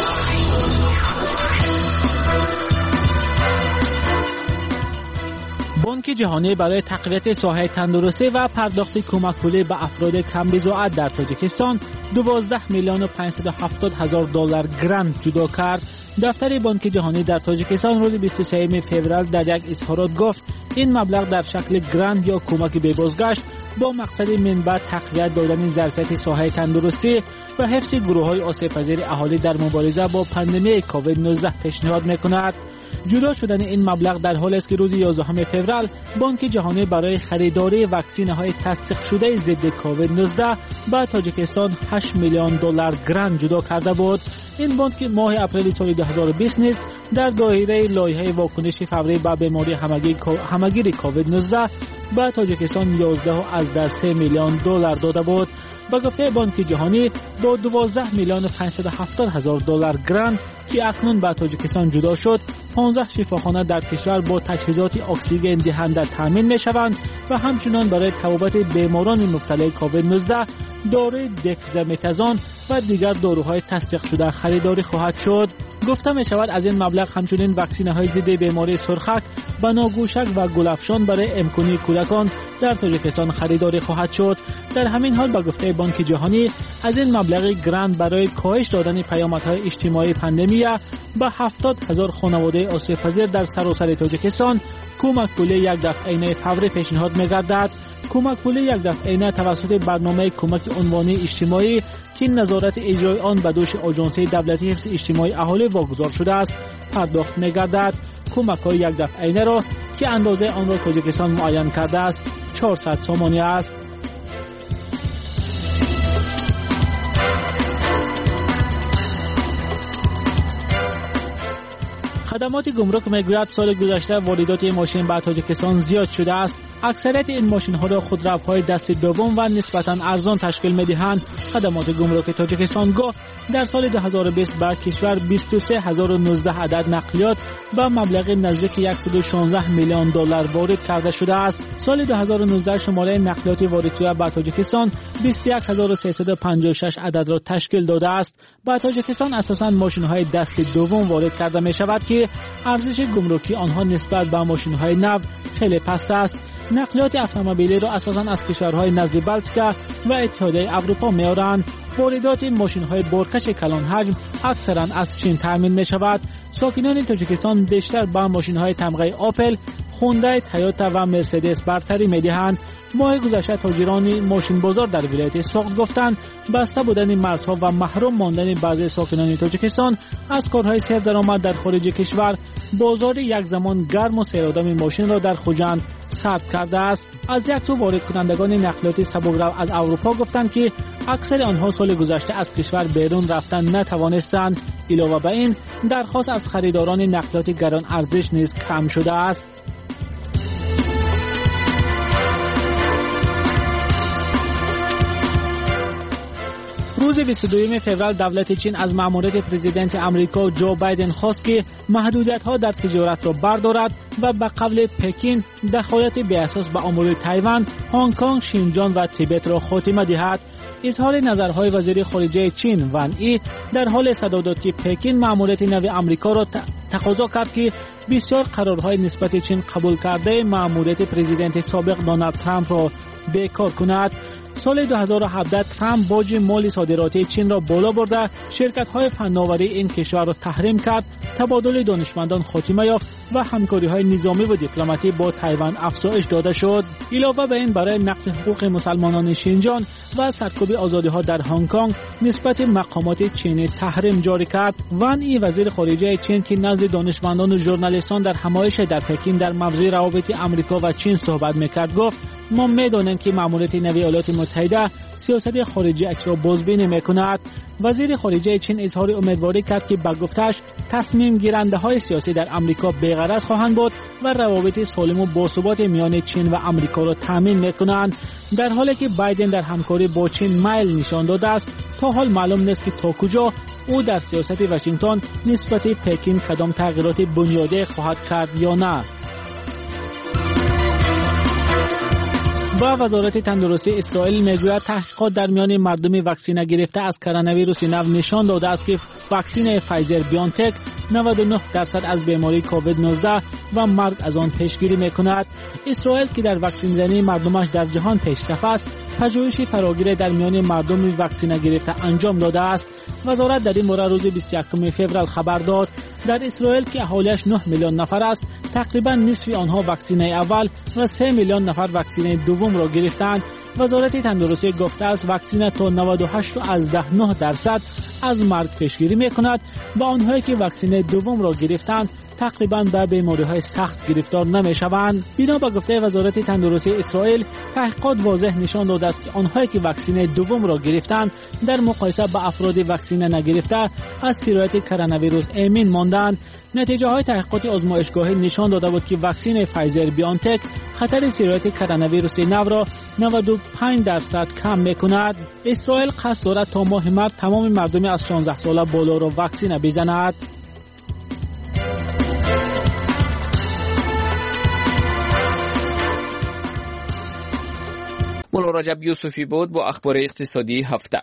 بانک جهانی برای تقویت ساحه تندرستی و پرداخت کمک پولی به افراد کم بضاعت در تاجیکستان دوازده میلیون و پانصد و هفتاد هزار دلار گرانت جدا کرد. دفتر بانک جهانی در تاجیکستان روز بیست و سوم فوریه در یک اظهارات گفت این مبلغ در شکل گرانت یا کمک به بازگشت با مقصد منبع تقویت دادن ظرفیت ساحه تندرستی و حفظ گروه‌های آسیب‌پذیر اهالی در مبارزه با پاندمی کووید نوزده پیشنهاد می‌کند. جدا شدن این مبلغ در حالی است که روز یازدهم فوریه بانک جهانی برای خریداری واکسین‌های تصدیق شده ضد کووید نوزده به تاجیکستان هشت میلیون دلار گرانت جدا کرده بود. این بانک ماه اپریل سال دو هزار و بیست نیز در دایره لایحه واکنش فوری به بیماری همگیر کووید نوزده به تاجیکستان یازده از ده سه میلیون دلار داده بود. با گفته بانک جهانی با دوازده میلیون و پانصد و هفتاد هزار دلار گرانت که اکنون به تاجیکستان جدا شد، پانزده شفاخانه در کشور با تجهیزات اکسیژن دهنده تامین می شوند و همچنان برای طبابت بیماران مبتلا کووید نوزده داروی دکزامتازون و دیگر داروهای تصدیق شده خریداری خواهد شد. گفته می شود از این مبلغ همچنین واکسینه های ضد بیماری سرخک، بناگوشک و گلافشان برای امکانی کودکان در تاجیکستان خریداری خواهد شد. در همین حال با گفته بانک جهانی از این مبلغ گرانت برای کاهش دادن پیامدهای اجتماعی پاندمی به هفتاد هزار خانواده آسیب‌پذیر در سراسر تاجیکستان کمک پولی یک دفعه‌ینه فوری پیشنهاد می‌گردد. کمک پولی یک دفعه‌ینه توسط برنامه کمک عنوانی اجتماعی که نظارت اجرای آن به دوش آژانس دولتی حفظ اجتماعی اهالی واگذار شده است پرداخت می‌گردد. کمک‌های یک دفعه‌ینه را که اندازه آن را تاجیکستان معین کرده است چهارصد سومانی است. خدمات گمرک میگوید سال گذشته واردات ماشین به تاجیکستان زیاد شده است. اکثریت این ماشین ها را خودروهای دست دوم و نسبتاً ارزان تشکیل میدهند. خدمات گمرک تاجیکستان گفت در سال دو هزار و بیست به کشور بیست و سه هزار و نوزده عدد نقلیات با مبلغ نزدیک صد و شانزده میلیون دلار وارد کرده شده است. سال دو هزار و نوزده شماره نقلیات وارد شده به تاجیکستان بیست و یک هزار و سیصد و پنجاه و شش عدد را تشکیل داده است. به تاجیکستان اساساً ماشین های دست دوم وارد کرده می شود که ارزش گمرکی آنها نسبت به ماشین های نو خیلی پست است. نقلیات اتومبیلی را اساساً از کشورهای نزد بلژیک و اتحادیه اروپا می‌آورند. واردات این ماشین‌های بارکش کلان حجم اکثراً از چین تامین می‌شود. ساکنان تاجیکستان بیشتر با ماشین‌های تمغه آپل، هوندای، تویوتا و مرسدس برتری می‌دهند. ماه گذشته تاجران ماشین بازار در ولایت سوخت گفتند بسته بودن مرزها و محروم ماندن بعضی ساکنان تاجیکستان از کارهای سر درآمد در خارج کشور بازار یک زمان گرم و سیرآدم ماشین را در خوجند ثبت کرده است. از یک سو وارد کنندگان نقلیات سبکرو از اروپا گفتند که اکثر آنها سال گذشته از کشور بیرون رفتن نتوانستند. علاوه بر این درخواست از خریداران نقلیات گران ارزش نیز کم شده است. روز بیست و دوم فوریه دولت چین از مأموریت پرزیدنت آمریکا جو بایدن خواست که محدودیت‌ها در تجارت را بردارد و به قول پکین دخالت بی اساس به امور تایوان، هنگ کنگ، شینجان و تیبت را خاتمه دهد. اظهار نظرهای وزیر خارجه چین وان ای در حال صدا داد که پکین مأموریت نو آمریکا را تقاضا کرد که بسیار قرارهای نسبت چین قبول کرده مأموریت پرزیدنت سابق دونالد ترامپ را بیکار کند. سال دو هزار و هفده ترامپ باج مالی صادراتی چین را بالا برده، شرکت‌های فناوری این کشور را تحریم کرد، تبادل دانشمندان خاتمه یافت و همکاری‌های نظامی و دیپلماتی با تایوان افزایش داده شد. علاوه بر این برای نقض حقوق مسلمانان شینجان و سرکوب آزادی‌ها در هنگ کنگ نسبت مقامات چینی تحریم جاری کرد. وان ای وزیر خارجه چین که نزد دانشمندان و ژورنالیستان در همایش در پکین در موضوع روابط آمریکا و چین صحبت می‌کرد گفت: ما می‌دانیم که مأموریت نو ایالات متحده سیاست خارجی اش را بازبینی می‌کند. وزیر خارجه چین اظهار امیدواری کرد که به گفتش تصمیم گیرنده های سیاسی در آمریکا بی‌غرض خواهند بود و روابط سالم و باثبات میان چین و آمریکا را تامین می‌کنند. در حالی که بایدن در همکاری با چین میل نشان داده است، تا حال معلوم نیست که تا کجا او در سیاست واشنگتن نسبت پکین کدام تغییرات بنیادی خواهد کرد یا نه. و وزارت تندرستی اسرائیل میگوید تحقیقات در میان مردم واکسینه گرفته از کرونا ویروس نو نشان داده است که واکسن فایزر بیانتک نود و نه درصد از بیماری کووید نوزده و مرگ از آن پیشگیری میکند. اسرائیل که در واکسین زنی مردمش در جهان پیشرفت است، پژوهش فراگیر در میان مردم واکسینه گرفته انجام داده است. وزارت در این مورد روز بیست و یکم فوریه خبر داد در اسرائیل که اهالیش نه میلیون نفر است، تقریبا نصف آنها واکسینه اول و سه میلیون نفر واکسینه دوم را گرفتند. وزارت تندرستی گفته است واکسینه تا نود و هشت از نه درصد از مرگ پیشگیری میکند و آنهایی که واکسینه دوم را گرفتند تقریبا به بیماری‌های سخت گرفتار نمی‌شوند. بنا به گفته وزارت تندرستی اسرائیل، تحقیقات واضح نشان داده است که آنهایی که واکسینه دوم را گرفتند در مقایسه با افراد واکسینه نگرفته از سرایت کرونا ویروس امین ماندند. نتیجه های تحقیقات آزمایشگاهی نشان داده بود که واکسن فایزر بیانتک خطر سرایت کرونا ویروس نو را نود و پنج درصد کم می‌کند. اسرائیل قصد دارد تا ماه مارس تمام مردم از شانزده ساله بالا را واکسن بزند. مولا رجب یوسفی بود با اخبار اقتصادی هفته.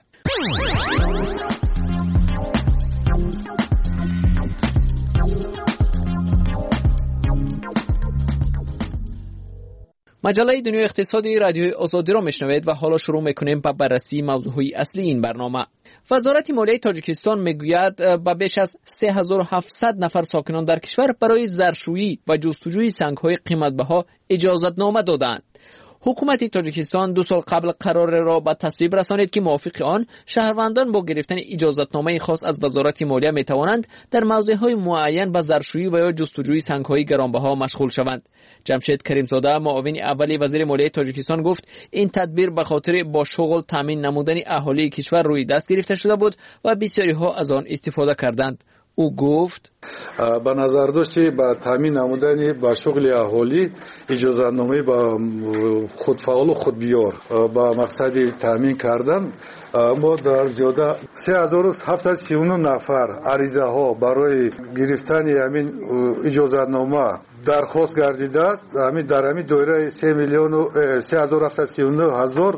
مجله دنیای اقتصادی رادیوی آزادی را میشنوید و حالا شروع میکنیم با بررسی موضوعی اصلی این برنامه. وزارت مالیه تاجیکستان میگوید به بیش از سه هزار و هفتصد نفر ساکنان در کشور برای زرشویی و جستجوی سنگ‌های قیمت‌بها اجازتنامه دادند. حکومت تاجیکستان دو سال قبل قرار را به تصویب رسانید که موافق آن شهروندان با گرفتن اجازتنامه خاص از وزارت مالیه می توانند در موضع‌های معین به زرشویی و یا جستجوی سنگ‌های گرانبها مشغول شوند. جمشید کریمزاده معاون اول وزیر مالیه تاجیکستان گفت این تدبیر به خاطر با شغل تامین نمودن اهالی کشور روی دست گرفته شده بود و بسیاری ها از آن استفاده کردند. او گفت به نظر داشت که با تامین نمودن با شغل اهالی اجازتنامه با خودفعال و خودبیار با مقصد تامین کردن ما در زیاده سه هزار و هفتصد و سی و نه نفر عریضه ها برای گرفتن همین اجازتنامه درخواست گردیده است. همین در همین دایره سه میلیون و سه هزار و هفتصد و سی و نه هزار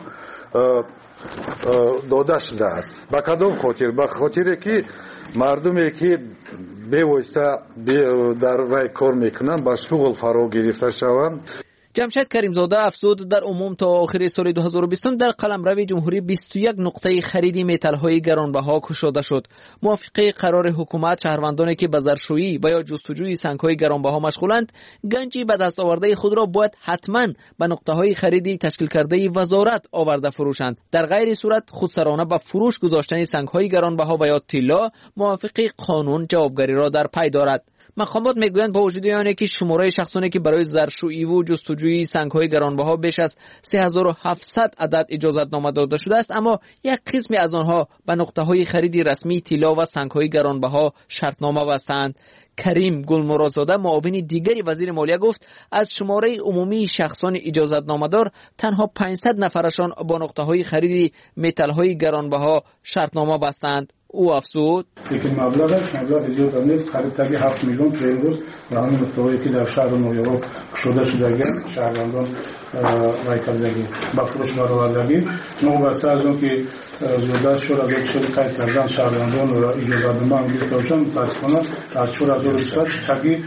داده شده است. با کدام خاطر؟ با خاطر که مردمی که به واسطه در رای کار میکنن با شغل فرا گرفته شوند. جمشید کریمزاده افزود در عموم تا آخر سال دو هزار و بیست در قلمرو جمهوری بیست و یک نقطه خرید متال‌های گرانبها گشوده شد. موافقه قرار حکومت شهروندانی که به زرشویی و یا جستجوی سنگ‌های گرانبها مشغولند گنجی به دست آورده خود را باید حتما به نقطه‌های خریدی تشکیل کرده وزارت آورده فروشند. در غیر صورت خودسرانه به فروش گذاشتن سنگ‌های گرانبها و یا طلا موافق قانون جوابگری را در پی دارد. مقامات میگویند با وجود آنکه که شماره شخصانی که برای زرشویی و جستجوی سنگ‌های گرانبها بیش از سه هزار و هفتصد عدد اجازتنامه داده شده است، اما یک قسمی از آنها به نقطه‌های خرید رسمی طلا و سنگ‌های گرانبها شرطنامه بستند. کریم گلمرادزاده معاون دیگری وزیر مالیه گفت از شماره عمومی شخصان اجازتنامه‌دار تنها پانصد نفرشان با نقطه‌های خرید متال‌های گرانبها شرطنامه بستند. او افزود که مبلغش مبلغ زیاد نیست، خریداری هفت میلیون تا امروز و همین نقطه‌هایی که در شهر نویورک شده شدگی شهروندان رای کردگی با فروش برآوردگی نو بسته از اون که زیادت شد از یک شد قید کردن شهروندان و اجازتنامه هم گرفته‌شان متأسفانه از چهار هزار و بیست تقی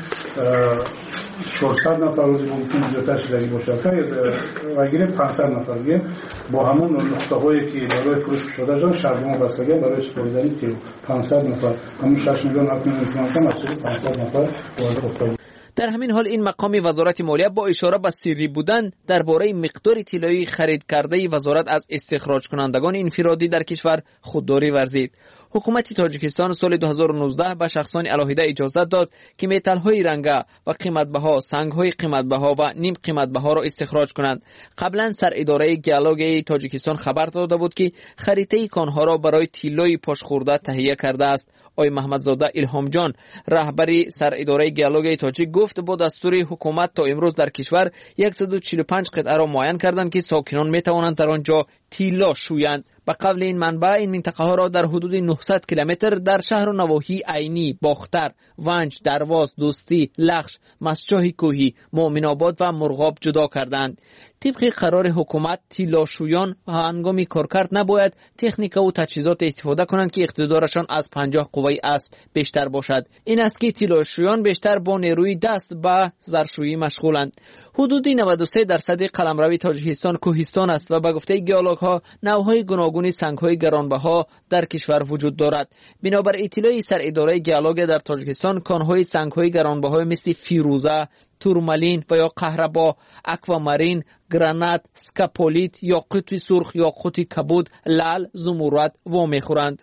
چهارصد نفر روزی ممکن زیادت شدگی باشه که رایگیری پانصد نفر دیگه با همون نقطه‌هایی که برای فروش شده شدن شهروندان بستگی برای سپردن که پانصد نفر همون شش میلیون هفت میلیون تومان از پانصد نفر وارد. در همین حال این مقام وزارت مالیه با اشاره به سری بودن درباره مقدار طلایی خرید کرده وزارت از استخراج کنندگان انفرادی در کشور خودداری ورزید. حکومت تاجیکستان سال دو هزار و نوزده به شخصان علایده اجازه داد که متال‌های رنگه و قیمت‌بها، سنگ‌های قیمت‌بها و نیم قیمت‌بها را استخراج کنند. قبلا سر اداره گیالوگ تاجیکستان خبر داده بود که خریطه کانها را برای طلای پاشخورده تهیه کرده است. آقای محمدزاده الهام جان رهبری سر اداره گیالوگ تاجیک گفت با دستور حکومت تا امروز در کشور صد و چهل و پنج قطعه را معین کردند که ساکنان میتوانند در آنجا طلا شویند. به قول این منبع این منطقه ها را در حدود نهصد کیلومتر در شهر و نواحی عینی، باختر، ونج، درواز، دوستی، لخش، مسجاه کوهی، مؤمن آباد و مرغاب جدا کردند. طبق قرار حکومت طلاشویان هنگام کارکرد نباید تکنیک و تجهیزات استفاده کنند که اقتدارشان از پنجاه قوه اسب بیشتر باشد. این است که طلاشویان بیشتر با نیروی دست به زرشویی مشغولند. حدود نود و سه درصد قلمرو تاجیکستان کوهستان است و به گفته گیالوگ ها نوع‌های گوناگون سنگ‌های گرانبها در کشور وجود دارد. بنابر اطلاع سر اداره گیالوگ در تاجیکستان کانهای سنگ‌های گرانبها مثل فیروزه، تورمالین و یا قهربا، اکوامارین، گرانات، سکاپولیت، یاقوت سرخ، یاقوت کبود، لعل، زمرد و میخورند.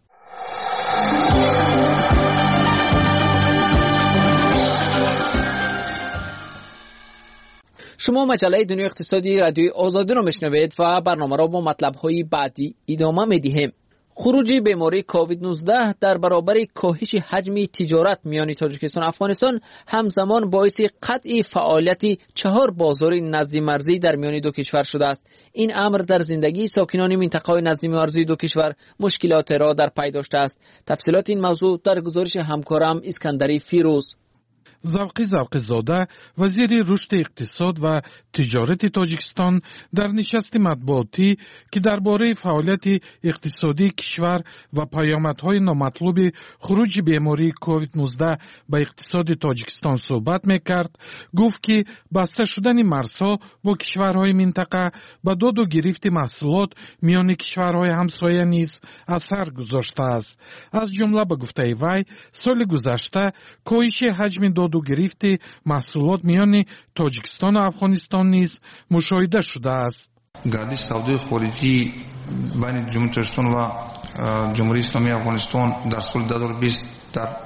شما مجله دنیای اقتصادی رادیوی آزادی را میشنوید و برنامه را با مطلب‌های بعدی ادامه میدهیم. خروج بیماری کووید نوزده در برابر کاهش حجم تجارت میان تاجیکستان و افغانستان همزمان باعث قطع فعالیت چهار بازار نزدی مرزی در میان دو کشور شده است. این امر در زندگی ساکنان منطقه نزدی مرزی دو کشور مشکلات را در پی داشته است. تفصیلات این موضوع در گزارش همکارم اسکندری فیروز. زوقی زوقی زاده وزیر رشد اقتصاد و تجارت تاجیکستان در نشست مطبوعاتی که درباره فعالیت اقتصادی کشور و پیامدهای نامطلوب خروج بیماری کووید نوزده به اقتصاد تاجیکستان صحبت میکرد، گفت که بسته شدن مرزها با کشورهای منطقه به داد و گرفت محصولات میان کشورهای همسایه نیز اثر گذاشته است. از جمله به گفته وی سال گذشته کاهش حجم داد و گرفت محصولات میان تاجیکستان و افغانستان نیز مشاهده شده است. گردش سودای خارجی بین جمهوری تاجیکستان و جمهوری اسلامی افغانستان در سال دو هزار و بیست در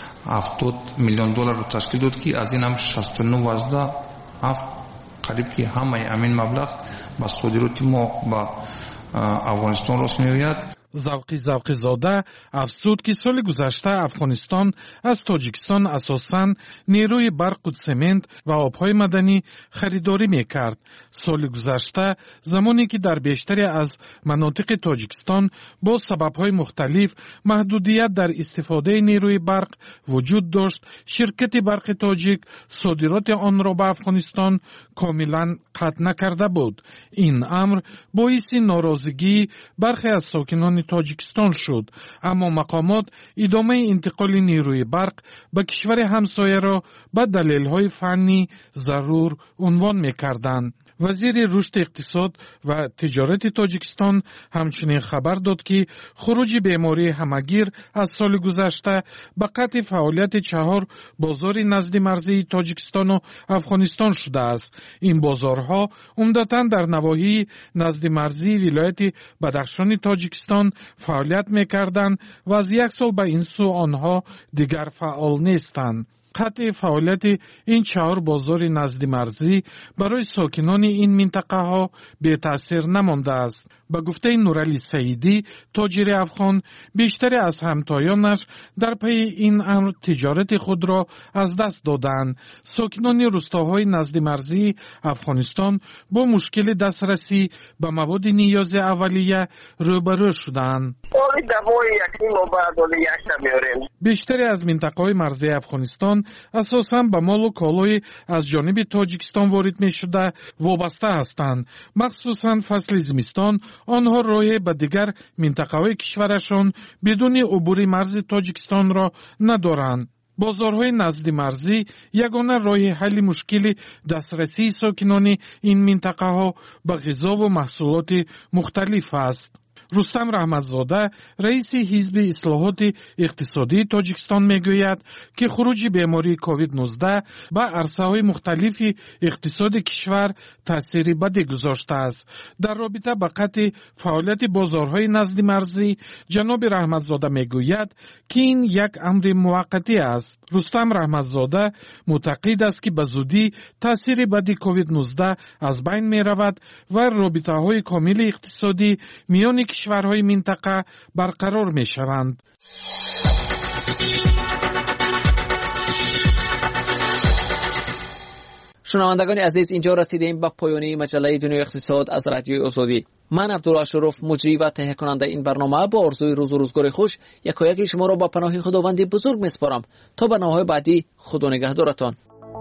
هفتاد میلیون دلار تشکیل داد که از این هم شصت و نه وزده هفت قریب که همه همین مبلغ با صادرات ما با افغانستان راست می‌آید. زوقی زوقی زاده افزود که سال گذشته افغانستان از تاجیکستان اساساً نیروی برق و سمنت و آبهای مدنی خریداری میکرد. سال گذشته زمانی که در بیشتری از مناطق تاجیکستان با سببهای مختلف محدودیت در استفاده نیروی برق وجود داشت، شرکت برق تاجیک صادرات آن را به افغانستان کاملا قطع نکرده بود. این امر باعث ناراضگی برخی از ساکنان تاجیکستان شد، اما مقامات ادامه انتقال نیروی برق به کشور همسایه را به دلایل‌های فنی ضرور عنوان می‌کردند. وزیر رشد اقتصاد و تجارت تاجیکستان همچنین خبر داد که خروج بیماری همگیر از سال گذشته به قطع فعالیت چهار بازار نزد مرزی تاجیکستان و افغانستان شده است. این بازارها عمدتاً در نواحی نزد مرزی ولایت بدخشان تاجیکستان فعالیت می‌کردند و از یک سال به این سو آنها دیگر فعال نیستند. قطع فعالیت این چهار بازار نزد مرزی برای ساکنان این منطقه ها به تأثیر نمانده است. به گفته نورعلی سعیدی، تاجر افغان، بیشتر از همتایانش در پی این امر تجارت خود را از دست دادند. ساکنان روستاهای نزد مرزی افغانستان با مشکل دسترسی به مواد نیاز اولیه روبرو شدند. بیشتر از منطقه‌های مرزی افغانستان اساساً به مال و کالای از جانب تاجیکستان وارد می‌شده وابسته هستند. مخصوصاً فصل زمستان آنها راه به دیگر منطقه‌های کشورشان بدون عبور مرز تاجیکستان را ندارند. بازارهای نزد مرزی یگانه راه حل مشکل دسترسی ساکنان این منطقه ها به غذا و محصولات مختلف است. رستم رحمتزاده رئیس حزب اصلاحات اقتصادی تاجیکستان میگوید که خروج بیماری کووید نوزده به عرصه‌های مختلف اقتصاد کشور تأثیری بدی گذاشته است. در رابطه با قطع فعالیت بازارهای نزد مرزی جناب رحمتزاده میگوید که این یک امر موقتی است. رستم رحمتزاده معتقد است که به زودی تأثیر بدی کووید نوزده از بین میرود و رابطه‌های کامل اقتصادی میان کشورهای منطقه برقرار می شوند. شنوندگان عزیز، اینجا رسیدیم به پایان مجله دنیای اقتصاد از رادیوی آزادی. من عبدالاشرف مجری و تهیه کننده این برنامه با آرزوی روز و روزگار خوش یکایک شما را با پناه خداوند بزرگ میسپارم. تا برنامه‌های بعدی، خدا نگهدارتان.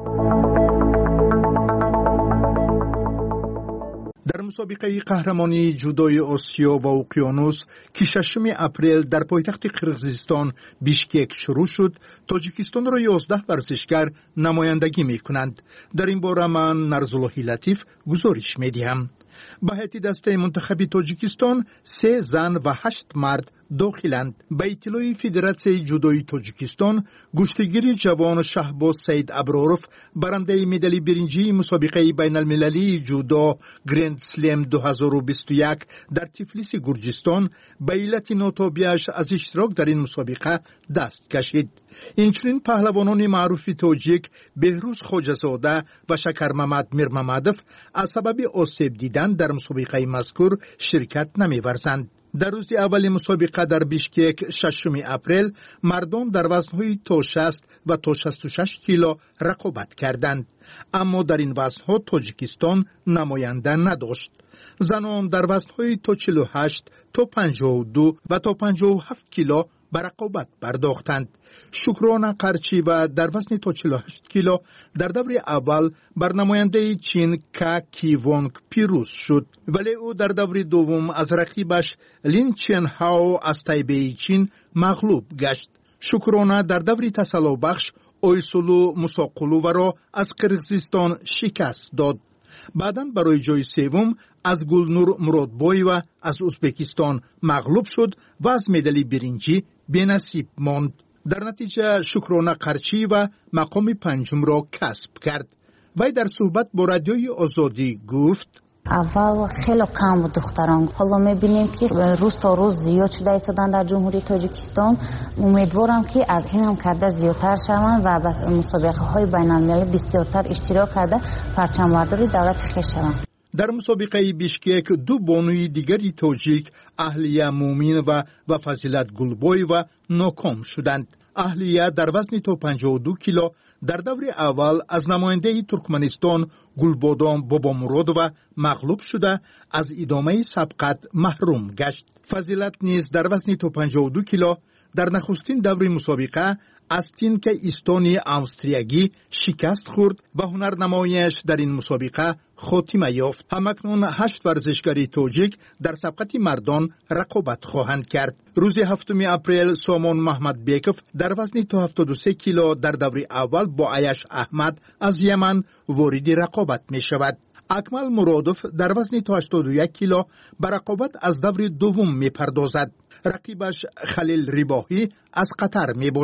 در مسابقه قهرمانی جودوی آسیا و اقیانوس که ششم اپریل در پایتخت قرقیزستان بیشکک شروع شد، تاجیکستان را یازده ورزشکار نمایندگی می کنند. در این باره من نرزاللهی لطیف گزارش می دهم. به هیئت دسته منتخب تاجیکستان سه زن و هشت مرد داخلند. به اطلاع فدراسیون جودوی تاجیکستان، گشتگیر جوان شهباز سید ابراروف برنده مدال برنجی مسابقه بین المللی جودو گرند سلم دو هزار و بیست و یک در تفلیس گرجستان به علت ناتابیش از اشتراک در این مسابقه دست کشید. اینچنین پهلوانان معروف تاجیک بهروز خواجه‌زاده و شکرمحمد میرمحمدوف از سبب آسیب دیدن در مسابقه مذکور شرکت نمی‌ورزند. در روز اول مسابقه در بیشکک ششم اپریل مردان در وزن‌های تا شصت و تا شصت و شش کیلو رقابت کردند، اما در این وزن‌ها تاجیکستان نماینده نداشت. زنان در وزن‌های تا چهل و هشت تا پنجاه و دو و تا پنجاه و هفت کیلو به رقابت پرداختند. شکرانه قرچی و در وزن تا چهل و هشت کیلو در دور اول بر نماینده چین کا کیوانگ پیروز شد، ولی او در دور دوم از رقیبش لین چین هاو از تایبه چین مغلوب گشت. شکرانه در دور تسلا بخش اویسولو مساقلو را از قرقیزستان شکست داد. بعداً برای جای سوم از گلنور مرادبای و از ازبکستان مغلوب شد و از مدال برنجی بی‌نصیب ماند. در نتیجه شکرانه قرچی و مقام پنجم را کسب کرد. وی در صحبت با رادیوی آزادی گفت: اول خیلی کم بود دختران، حالا میبینیم که روز تا روز زیاد شده ایستادن در جمهوری تاجیکستان. امیدوارم که از این هم کرده زیادتر شوند و به مسابقه های بین المللی بسیارتر اشتراک کرده پرچمبرداری دولت خویش شوند. در مسابقه بیشکک دو بانوی دیگری تاجیک اهلیه مومین و و فضیلت گلبای و ناکام شدند. اهلیه در وزن تا پنجاه و دو کیلو در دور اول از نماینده ترکمنستان گلبادام بابا مراد و مغلوب شده از ادامه سبقت محروم گشت. فضیلت نیز در وزن تا پنجاه و دو کیلو در نخستین دور مسابقه از تینک استونی آستریایی شکست خورد و هنرنماییش در این مسابقه خاتمه یافت. همکنون هشت ورزشکار تاجیک در سبقت مردان رقابت خواهند کرد. روز هفتم اپریل سامان محمد بیکوف در وزن تا هفتاد و سه کیلو در دور اول با عیش احمد از یمن وارد رقابت می شود. اکمل مرادوف در وزن تا هشتاد و یک کیلو به رقابت از دور دوم می پردازد. رقیبش خلیل رباحی از قطر می باشد.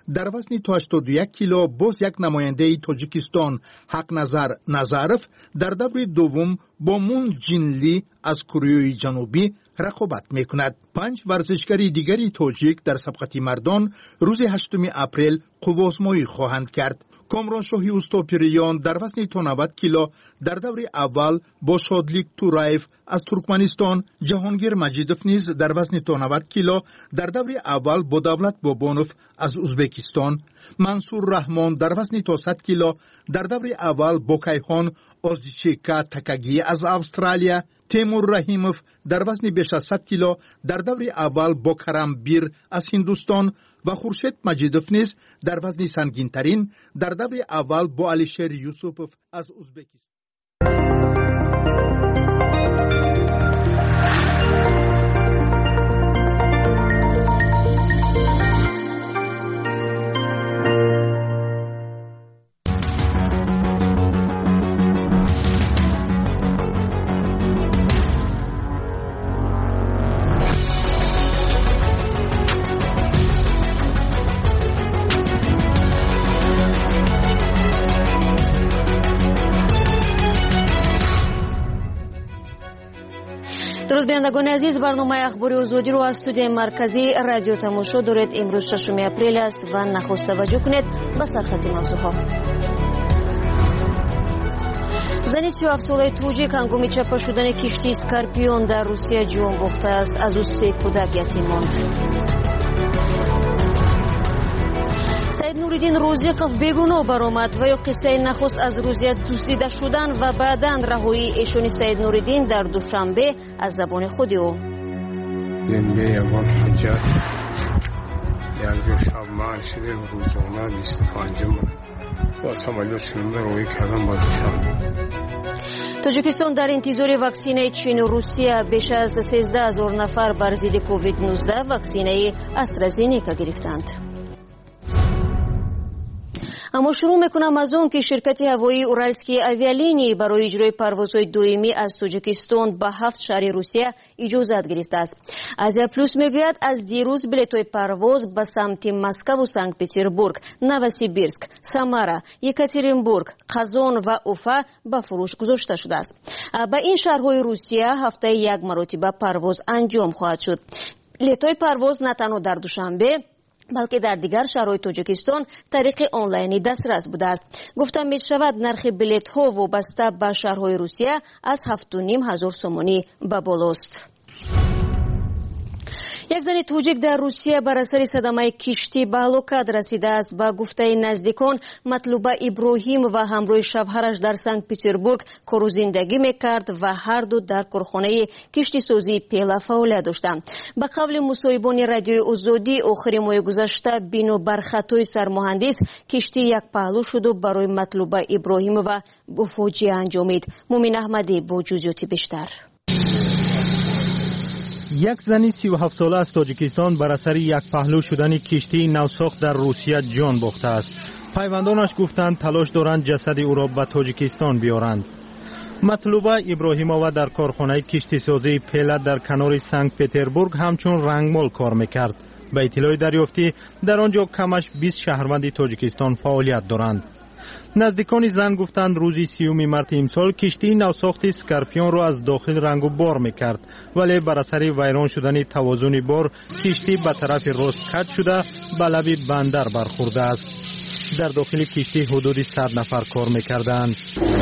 در وزن تا هشتاد و یک کیلو باز یک نماینده تاجیکستان حق نظر نظرف در دور دوم با مون جینلی از کره جنوبی رقابت میکند. پنج ورزشکار دیگری تاجیک در سبقت مردان روز هشتم اپریل قوازمایی خواهند کرد. کامران شاهی اوستاپیریان در وزن تا نود کیلو در دور اول با شادلیک تورایف از ترکمنستان، جهانگیر مجیدوف نیز در وزن تا نود کیلو در دور اول با دولت بابانوف از ازبکستان، منصور رحمان در وزن تا صد کیلو در دور اول با کیهان آزیچیکا تکگی از استرالیا، تیمور رحیموف در وزن بیش از صد کیلو در دور اول با کرم بیر از هندوستان و خورشید مجیدوف نیز در وزن سنگین‌ترین در دور اول با علیشیر یوسفوف از ازبکستان. درود بینندگان عزیز، برنامه اخباری آزادی رو از استودیوی مرکزی رادیو تماشا دارید. امروز ششم اپریل است و نخست توجه کنید به سرخط موضوعها. زنی سی و هفت ساله توجیک هنگام چپا شدن کشتی اسکارپیون در روسیه جان باخته است. از او سه کودک یتیم ماند. سید نوریدین روزیقов بگونو برآمد و یا قصه نخست از روسیه دزدیده شدن و بعداً رهایی ایشون سید نوریدین در دوشنبه از زبان خود او. زنده یگان حجت یک جو شب من شده و روزانه بیست و پنجم با سمالیات شنونده روی کردن با دوشنبه. تاجیکستان در انتظار واکسینه چین و روسیه بیش از سیزده هزار نفر بر ضد کووید نوزده واکسینه استرازینیکا گرفتند. اما شروع میکنم از اون که شرکت هوایی اورالسکی اویالینی برای اجرای پروازهای دائمی از تاجیکستان به هفت شهر روسیه اجازت گرفته است. آزیا پلوس میگوید از دیروز بلیط‌های پرواز به سمت مسکو و سنت پترزبورگ، نوسیبیرسک، سامارا، یکاترینبورگ، قزان و اوفا به فروش گذاشته شده است. به این شهرهای روسیه هفته یک مرتبه پرواز انجام خواهد شد. بلیط‌های پرواز نه تنها در دوشنبه بلکه در دیگر شهرهای تاجیکستان طریق آنلاینی دسترس بوده است. گفتم می شود نرخ بلیط ها وابسته به شهرهای روسیه از هفت و نیم هزار سومانی به بالاست. یک زن توجیک در روسیه بر اثر صدمه کشتی به هلاکت رسیده است. با گفته نزدیکان مطلوبه ابراهیم و همراه شوهرش در سنت پترزبورگ کار و زندگی میکرد و هر دو در کارخانه کشتی سازی پیلا فعالیت داشتند. به قول مصاحبان رادیوی آزادی آخر ماه گذشته بنا بر خطای سرمهندس کشتی یک پهلو شد و برای مطلوبه ابراهیم و فاجعه انجامید. مومن احمدی با جزئیات بیشتر. یک زنی سی و هفت ساله از تاجیکستان بر اثر یک پهلو شدن کشتی نوساخت در روسیه جان باخته است. پیوندانش گفتند تلاش دارند جسد او را به تاجیکستان بیارند. مطلوبه ابراهیمووا در کارخانه کشتی سازی پیلا در کنار سنت پترزبورگ همچون رنگمال کار میکرد. به اطلاع دریافتی در آنجا کمش بیست شهروند تاجیکستان فعالیت دارند. نزدیکان زن گفتند روزی سیوم مارس امسال کشتی نوساخت اسکارپیون را از داخل رنگ و بار میکرد، ولی بر اثر ویران شدن توازن بار کشتی به طرف راست کج شده به لب بندر برخورده است. در داخل کشتی حدود صد نفر کار میکردند.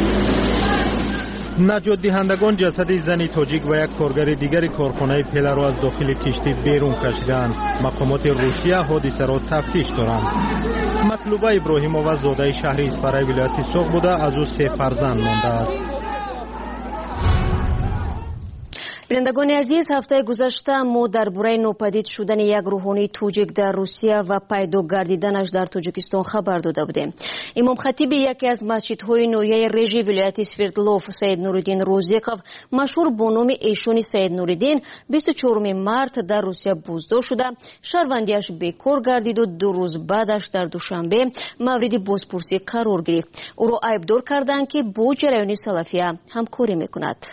نجات دهندگان جسد زنی تاجیک و یک کارگر دیگر کارخانه پیلا را از داخل کشتی بیرون کشیدند. مقامات روسیه حادثه را تفتیش دارند. مطلوبه ابراهیمووا زاده شهر اسفرای ولایت سوق بوده، از او سه فرزند مانده است. بینندگان عزیز، هفته گذشته ما درباره ناپدید شدن یک روحانی توجیک در روسیه و پیدا گردیدنش در تاجیکستان خبر داده بودیم. امام خطیب یکی از مسجدهای نویه رژی ولایت سوردلوف سید نوریدین روزیقov مشهور با نام ایشون سید نوریدین بیست و چهارم مارس در روسیه بازداشت شده، شهروندیش بیکار گردید و دو روز بعدش در دوشنبه مورد بازپرسی قرار گرفت. او را عیبدار کردند که با جریان سلفیه همکاری میکند.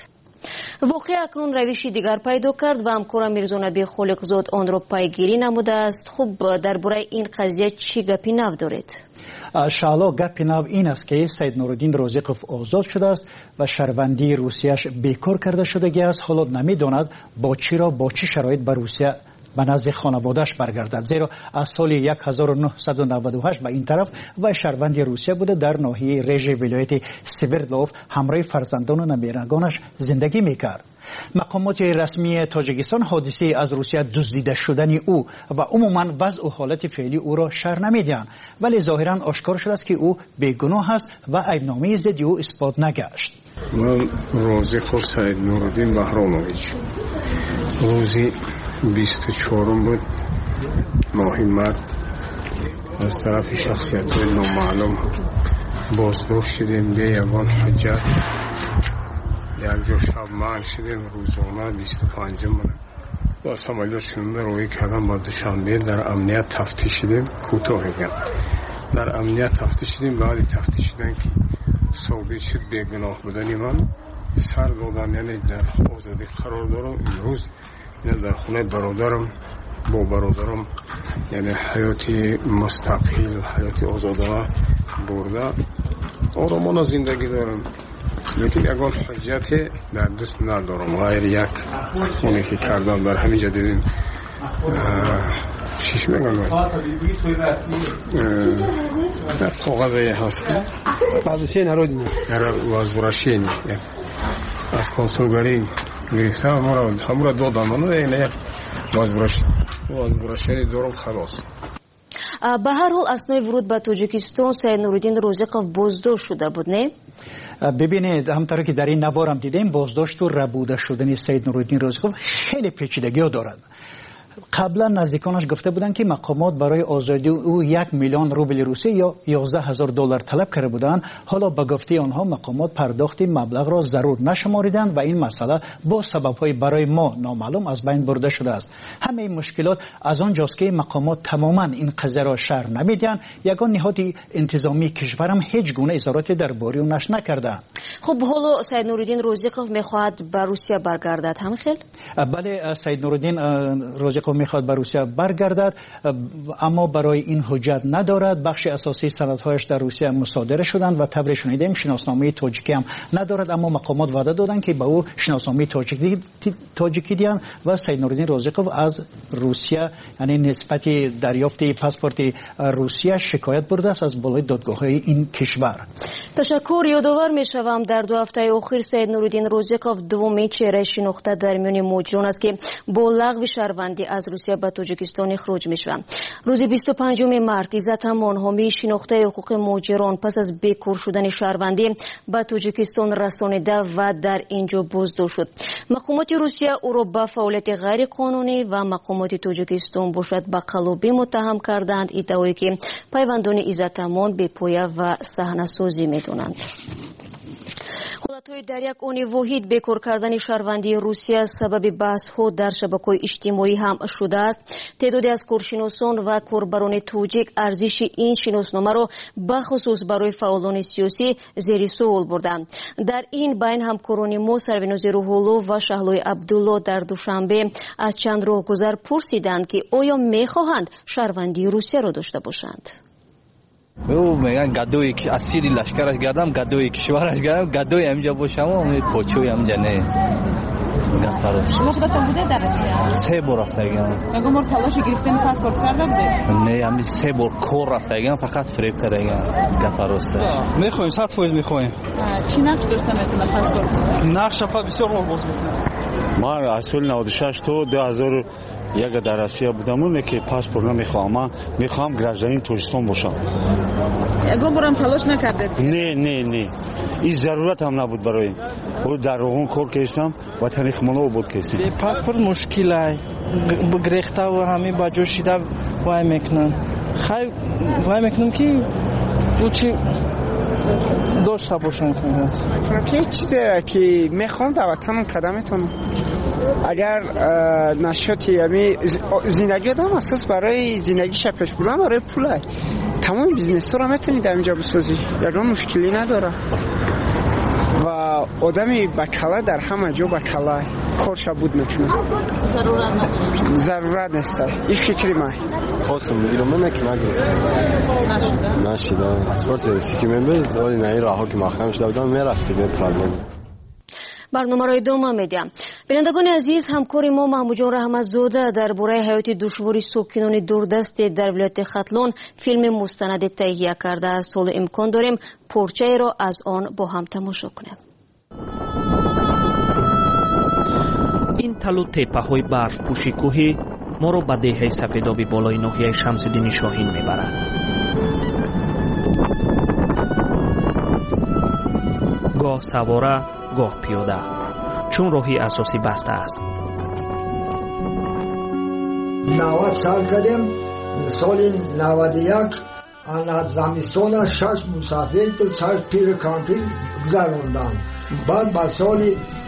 واقعا اکنون روشی دیگر پیدا کرد و همکارم میرزانبی خالقزاد آن را پیگیری نموده است. خوب درباره این قضیه چی گپی نو دارید؟ شالا گپی نو این است که سید نورالدین رازقوف آزاد شده است و شهروندی روسیه‌اش بیکار کرده شدگی است. حالا نمیداند با چی را با چی شرایط به روسیه به نزد خانواده‌اش برگردد، زیرا از سال هزار و نهصد و نود و هشت به این طرف و شهروندی روسیه بوده. در ناحیه رژ ولایت سوردلوف همراه فرزندان و نمیرگانش زندگی میکرد. مقامات رسمی تاجیکستان حادثه از روسیه دزدیده شدن او و عموما وضع و حالت فعلی او را شرح نمیدهند، ولی ظاهرا آشکار شده است که او بیگناه است و عیبنامه ضد او اثبات نگشت. من رازقوف سید نورالدین بهرامویچ روزی بیست و چهارم بود ماه مرد از طرف شخصیت نامعلوم بازداشت شدیم به یگان حجت. یک جا شب محل شدیم روزانه بیست و پنجم بود با سمالیات شنونده روی کردم با دوشنبه در امنیت تفتیش شدیم. کوتاه بگم در امنیت تفتیش شدیم. بعد تفتیش شدن که ثابت شد بیگناه بودنی من سر دادن، یعنی در آزادی قرار دارم. امروز در خونه برادرم با برادرم یعنی حیاتی مستقل حیاتی آزادانه برده آرامانه زندگی دارم، لیکن یکان حجت در دست ندارم غیر یک اونی که کردم. در همینجا دیدین شیش میگم در کاغذی هست بازوشی نرودیم وازبراشی از کنسولگری گرفتم همون را دادم منو اینه وازبراشی وازبراشی دارم خلاص. به هر حال اثنای ورود به تاجیکستان سید نورالدین رازقوف بازداشت شده بود، نه؟ ببینید همونطور که در این نوارم دیدیم بازداشت و ربوده شدن سید نورالدین رازقوف خیلی پیچیدگی ها دارد. قبلا نزدیکانش گفته بودند که مقامات برای آزادی او یک میلیون روبل روسی یا یازده هزار دلار طلب کرده بودند. حالا به گفته آنها مقامات پرداخت مبلغ را ضرور نشماریدند و این مسئله با سبب‌های برای ما نامعلوم از بین برده شده است. همه این مشکلات از آنجاست که مقامات تماما این قضیه را شرح نمیدهند. یگان نهاد انتظامی کشور هم هیچ گونه اظهاراتی درباره آن نکرده. خب حالا سید نورالدین رازقوف میخواهد به روسیه برگردد هم خیل؟ بله، سید نورالدین رازقوف میخواد به روسیه برگردد، اما برای این حجت ندارد. بخش اساسی سندهایش در روسیه مصادره شدند و طور شنیدیم شناسنامه تاجیکی هم ندارد، اما مقامات وعده دادند که به او شناسنامه تاجیکی تاجیکی دهند و سید نورالدین رازقوف از روسیه یعنی نسبت دریافت پاسپورت روسیه شکایت برده است از بالای دادگاه‌های این کشور. تشکر. یادآور میشوم در دو هفته اخیر سید نورالدین رازقوف دومین چهره شناخته در میان مهاجران است که با لغو شهروندی از روسیه به تاجیکستان اخراج میشوند. روز بیست و پنجم مارس عزت مانهامی شناخته حقوق مهاجران پس از بیکار شدن شهروندی به تاجیکستان رسانیده و در اینجا بازداشت شد. مقامات روسیه او را به فعالیت غیر قانونی و مقامات تاجیکستان باشد به قلابی متهم کردند، ادعایی که پیوندان عزت امان بی‌پایه و صحنه‌سازی می‌دانند. حالتهای در یک آن واحد بیکار کردن شهروندی روسیه سبب بحث‌ها در شبکه‌های اجتماعی هم شده است. تعدادی از کارشناسان و کاربران تاجیک ارزش این شناسنامه را بخصوص برای فعالان سیاسی زیر سوال بردند. در این بین همکاران ما سروناز روح‌الله و شهلای عبدالله در دوشنبه از چند راهگذر پرسیدند که آیا می‌خواهند شهروندی روسیه را داشته باشند. او میگن گدایی که اسیری لشکرش گردم گدایی کشورش گردم گدایی همینجا باشم و پوچوی همینجا نه گفتارست. مقدار بوده در روسیه؟ سه بار رفته گردم. مگه مر تلاش گرفتن پاسپورت کرده بوده؟ نه همین سه بار کور رفته گردم فقط فریب کرده گردم گفتارست. میخوایم صد فوز میخوایم. چی نقش داشته میتونه پاسپورت؟ نقش فقط بسیار خوب باز میکنه. من از سال نود و شش تا دو هزار یک در روسیه بودم اون که پاسپورت نمیخوام، من میخوام گراجانین تاجیکستان باشم. یگو برام تلاش نکردید؟ نه نه نه این ضرورت هم نبود برایم. او در اون کار کردم و تاریخ منو بود کردم. پاسپورت مشکله بگریخته و همه باجو شده وای میکنن. خیلی وای میکنم که او چی داشته باشن کنید. هیچ چیزی که میخوام در وطنم قدمتون اگر نشاطی یعنی زندگی آدم اساس برای زندگی شپش بودن برای پوله تمام بیزنس ها رو میتونید در اینجا بسازی، یعنی مشکلی نداره و و آدمی بکله در همه جا بکله کارش بود میکنه. ضرورت نیست. این فکری من. خواستم میگیرم من که نگرفتم. نشده. اسپورت ریسکی من بود. ولی نه راه ها که مخنم شده بودم میرفتی به پرابلم. برنامه را ادامه میدیم. بینندگان عزیز، همکار ما محمود جان رحمتزاده درباره حیات دشواری ساکنان دوردست در ولایت ختلون فیلم مستند تهیه کرده است. حالا امکان داریم پارچه را از آن با هم تماشا کنیم. این تلو تپه های برف پوشی کوهی ما را به دهه سفیدابی بالای ناحیه شمس‌الدین شاهین میبرد. گاه سواره گاه پیاده، چون راهی اساسی بسته است. نود سال کردیم. سال نود و یک از زمستان شش مسافر تو شش پیر کامپی گذراندم. بعد با سال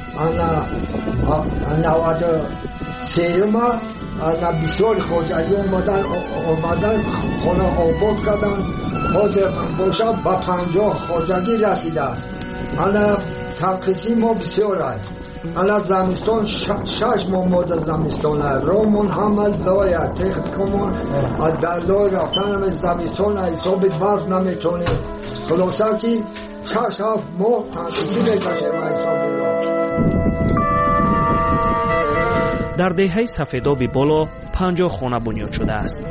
نود و سه ما انا بسیار خوشحالی اومدن اومدن خونه آباد کردن. حاضر باشم با پنجاه خوشحالی رسیده است. انا تنقیصی ما بسیار است. انا زمستان شش ماه مدت زمستان است. رومون همه لایه تخت کمون در لای رفتن همه زمستان حساب برف نمیتونیم. خلاصه که شش هفت ماه تنقیصی بکشیم حساب برف. در دهه سفیدابی بالا پنجاه خانه بنیاد شده است.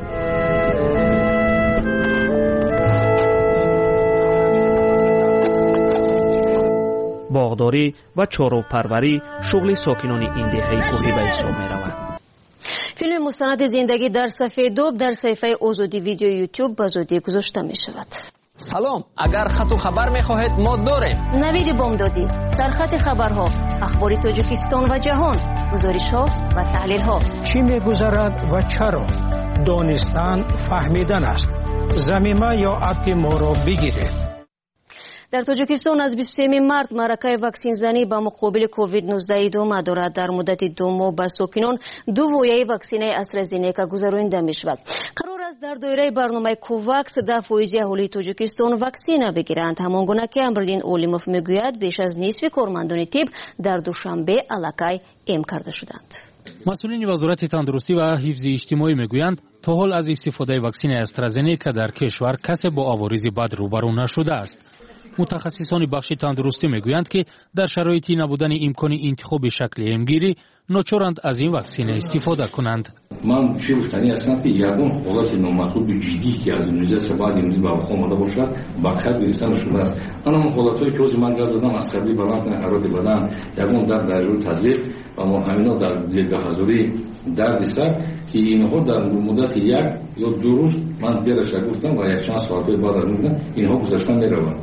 باغداری و چاروپروری شغل ساکنان این دهه کوهی به حساب می رود. فیلم مستند زندگی در سفیداب در صفحه آزادی ویدیو یوتیوب به زودی گذاشته می شود. سلام، اگر خط و خبر می خواهید ما داریم. نوید بامدادی، سرخط خبرها، اخبار تاجیکستان و جهان، گزارش ها و تحلیل ها. چی می گذرد و چرا؟ دانستن فهمیدن است. ضمیمه یا اپ ما را بگیرید. در تاجیکستان از بیست و سوم مارس معرکه واکسین زنی با مقابل کووید نوزده ادامه دارد. در مدت دو ماه به ساکنان دو وایه واکسین استرازینیکا گذرانده می شود. قرار است در دایره برنامه کوواکس ده فیصد اهالی تاجیکستان واکسین بگیرند. همانگونه که امردین اولیموف میگوید بیش از نصف کارمندان طب در دوشنبه علاقه ایم کرده شدند. مسئولین وزارت تندرستی و حفظ اجتماعی میگویند تا حال از استفاده واکسین استرازینیکا در کشور کسی با عوارض بد روبرو نشده است. متخصصان بخش تندرستی میگویند که در شرایط نبودن امکان انتخاب شکل ایمگیری ناچارند از این واکسین استفاده کنند. من چه گفتنی هستم که یگان حالت نامطلوب جدی که از امروز بعد امروز به وقوع آمده باشد با خط گرفتن شده است. اما حالت‌هایی که من گفتم از قبلی بلند حرارت بدن، یگان در درجه تزریق و همینا در دیگه حضوری درد سر که اینها در مدت یک یا دو روز من دیرش گفتم و یک چند ساعت بعد از اون اینها گذشته میروند.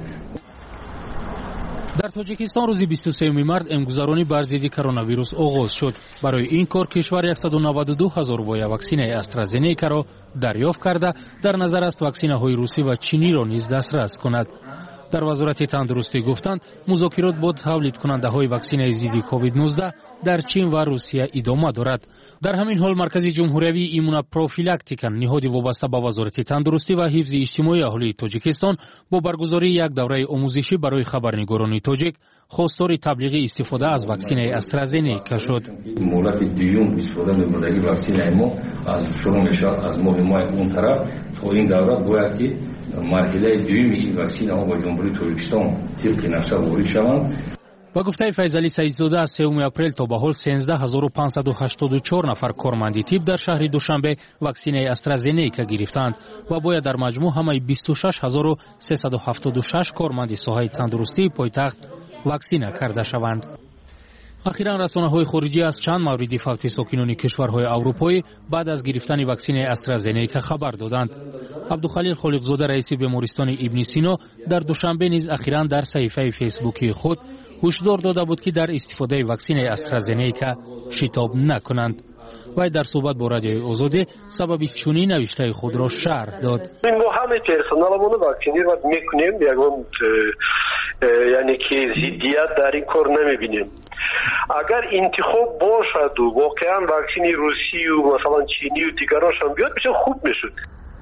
در تاجیکستان روز بیست و سوم مارس امگذرانی بر ضد کرونا ویروس آغاز شد. برای این کار کشور صد و نود و دو هزار وایه واکسین استرازینیکا را دریافت کرده در نظر است واکسین های روسی و چینی را نیز دسترس کند. در وزارت تندرستی گفتند مذاکرات با تولید کننده های واکسین ضد کووید نوزده در چین و روسیه ادامه دارد. در همین حال مرکز جمهوری ایمونا پروفیلاکتیکا نهادی وابسته به وزارت تندرستی و حفظ اجتماعی اهالی تاجیکستان با برگزاری یک دوره آموزشی برای خبرنگاران تاجیک خواستار تبلیغ استفاده از واکسین استرازینیکا شد. مولت دیوم استفاده نمودگی واکسین ما از شروع میشد از ماه ماه اون طرف تا این دوره باید که مرحله دوم این واکسین ها با جمهوری تاجیکستان طبق نقشه وارد شوند. با گفته فیضعلی سعیدزاده از سوم اپریل تا به حال سیزده هزار و پانصد و هشتاد و چهار نفر کارمند طب در شهر دوشنبه واکسین استرازینیکا گرفتند و باید در مجموع همه بیست و شش هزار و سیصد و هفتاد و شش کارمند ساحه تندرستی پایتخت واکسینه کرده شوند. اخیراً رسانه‌های خارجی از چند مورد فوت ساکنان کشورهای اروپایی بعد از گرفتن واکسین استرازینیکا خبر دادند. عبدالخلیل خالقزاده رئیس بیمارستان ابن سینا در دوشنبه نیز اخیراً در صفحه فیسبوکی خود هشدار داده بود که در استفاده واکسین استرازینیکا شتاب نکنند. و در صحبت با رادیوی آزادی سبب چنین نوشته خود را شرح داد. ما همه پرسنلمون رو واکسینovat میکنیم، یگان یعنی که ضدیت در این کار نمیبینیم. اگر انتخاب باشد و واقعا واکسین روسی و مثلا چینی و دیگرانش هم بیاد بشه خوب میشد.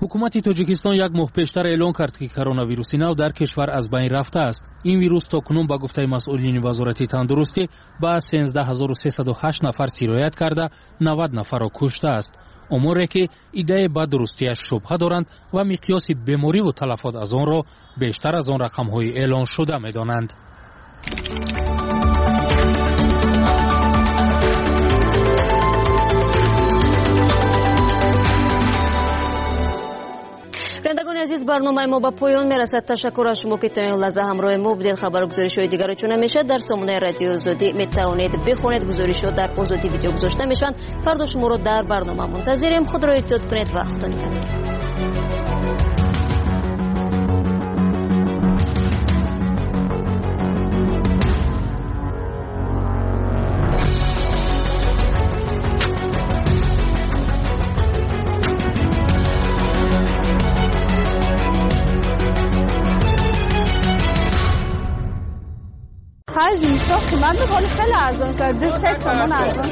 حکومت تاجیکستان یک ماه پیشتر اعلام کرد که کرونا ویروس نو در کشور از بین رفته است. این ویروس تاکنون به گفته مسئولین وزارت تندرستی به سیزده هزار و سیصد و هشت نفر سیرایت کرده، نود نفر را کشته است. اموری که ایده به درستیش شبهه دارند و مقیاس بیماری و تلفات از آن را بیشتر از آن رقم‌های اعلان شده می‌دانند. شنوندگان عزیز، برنامه ما به پایان میرسد. تشکر از شما که تا این لحظه همراه ما بودید. خبر گزارش‌های دیگر را چون میشه در سامانه رادیو آزادی میتوانید بخونید. گزارش‌ها در آزادی ویدیو گذاشته میشن. فردا شما رو در برنامه منتظریم. خود را احتیاط کنید و خدا نگهدار. من به حال خیلی ارزان کرده، سه تومان ارزان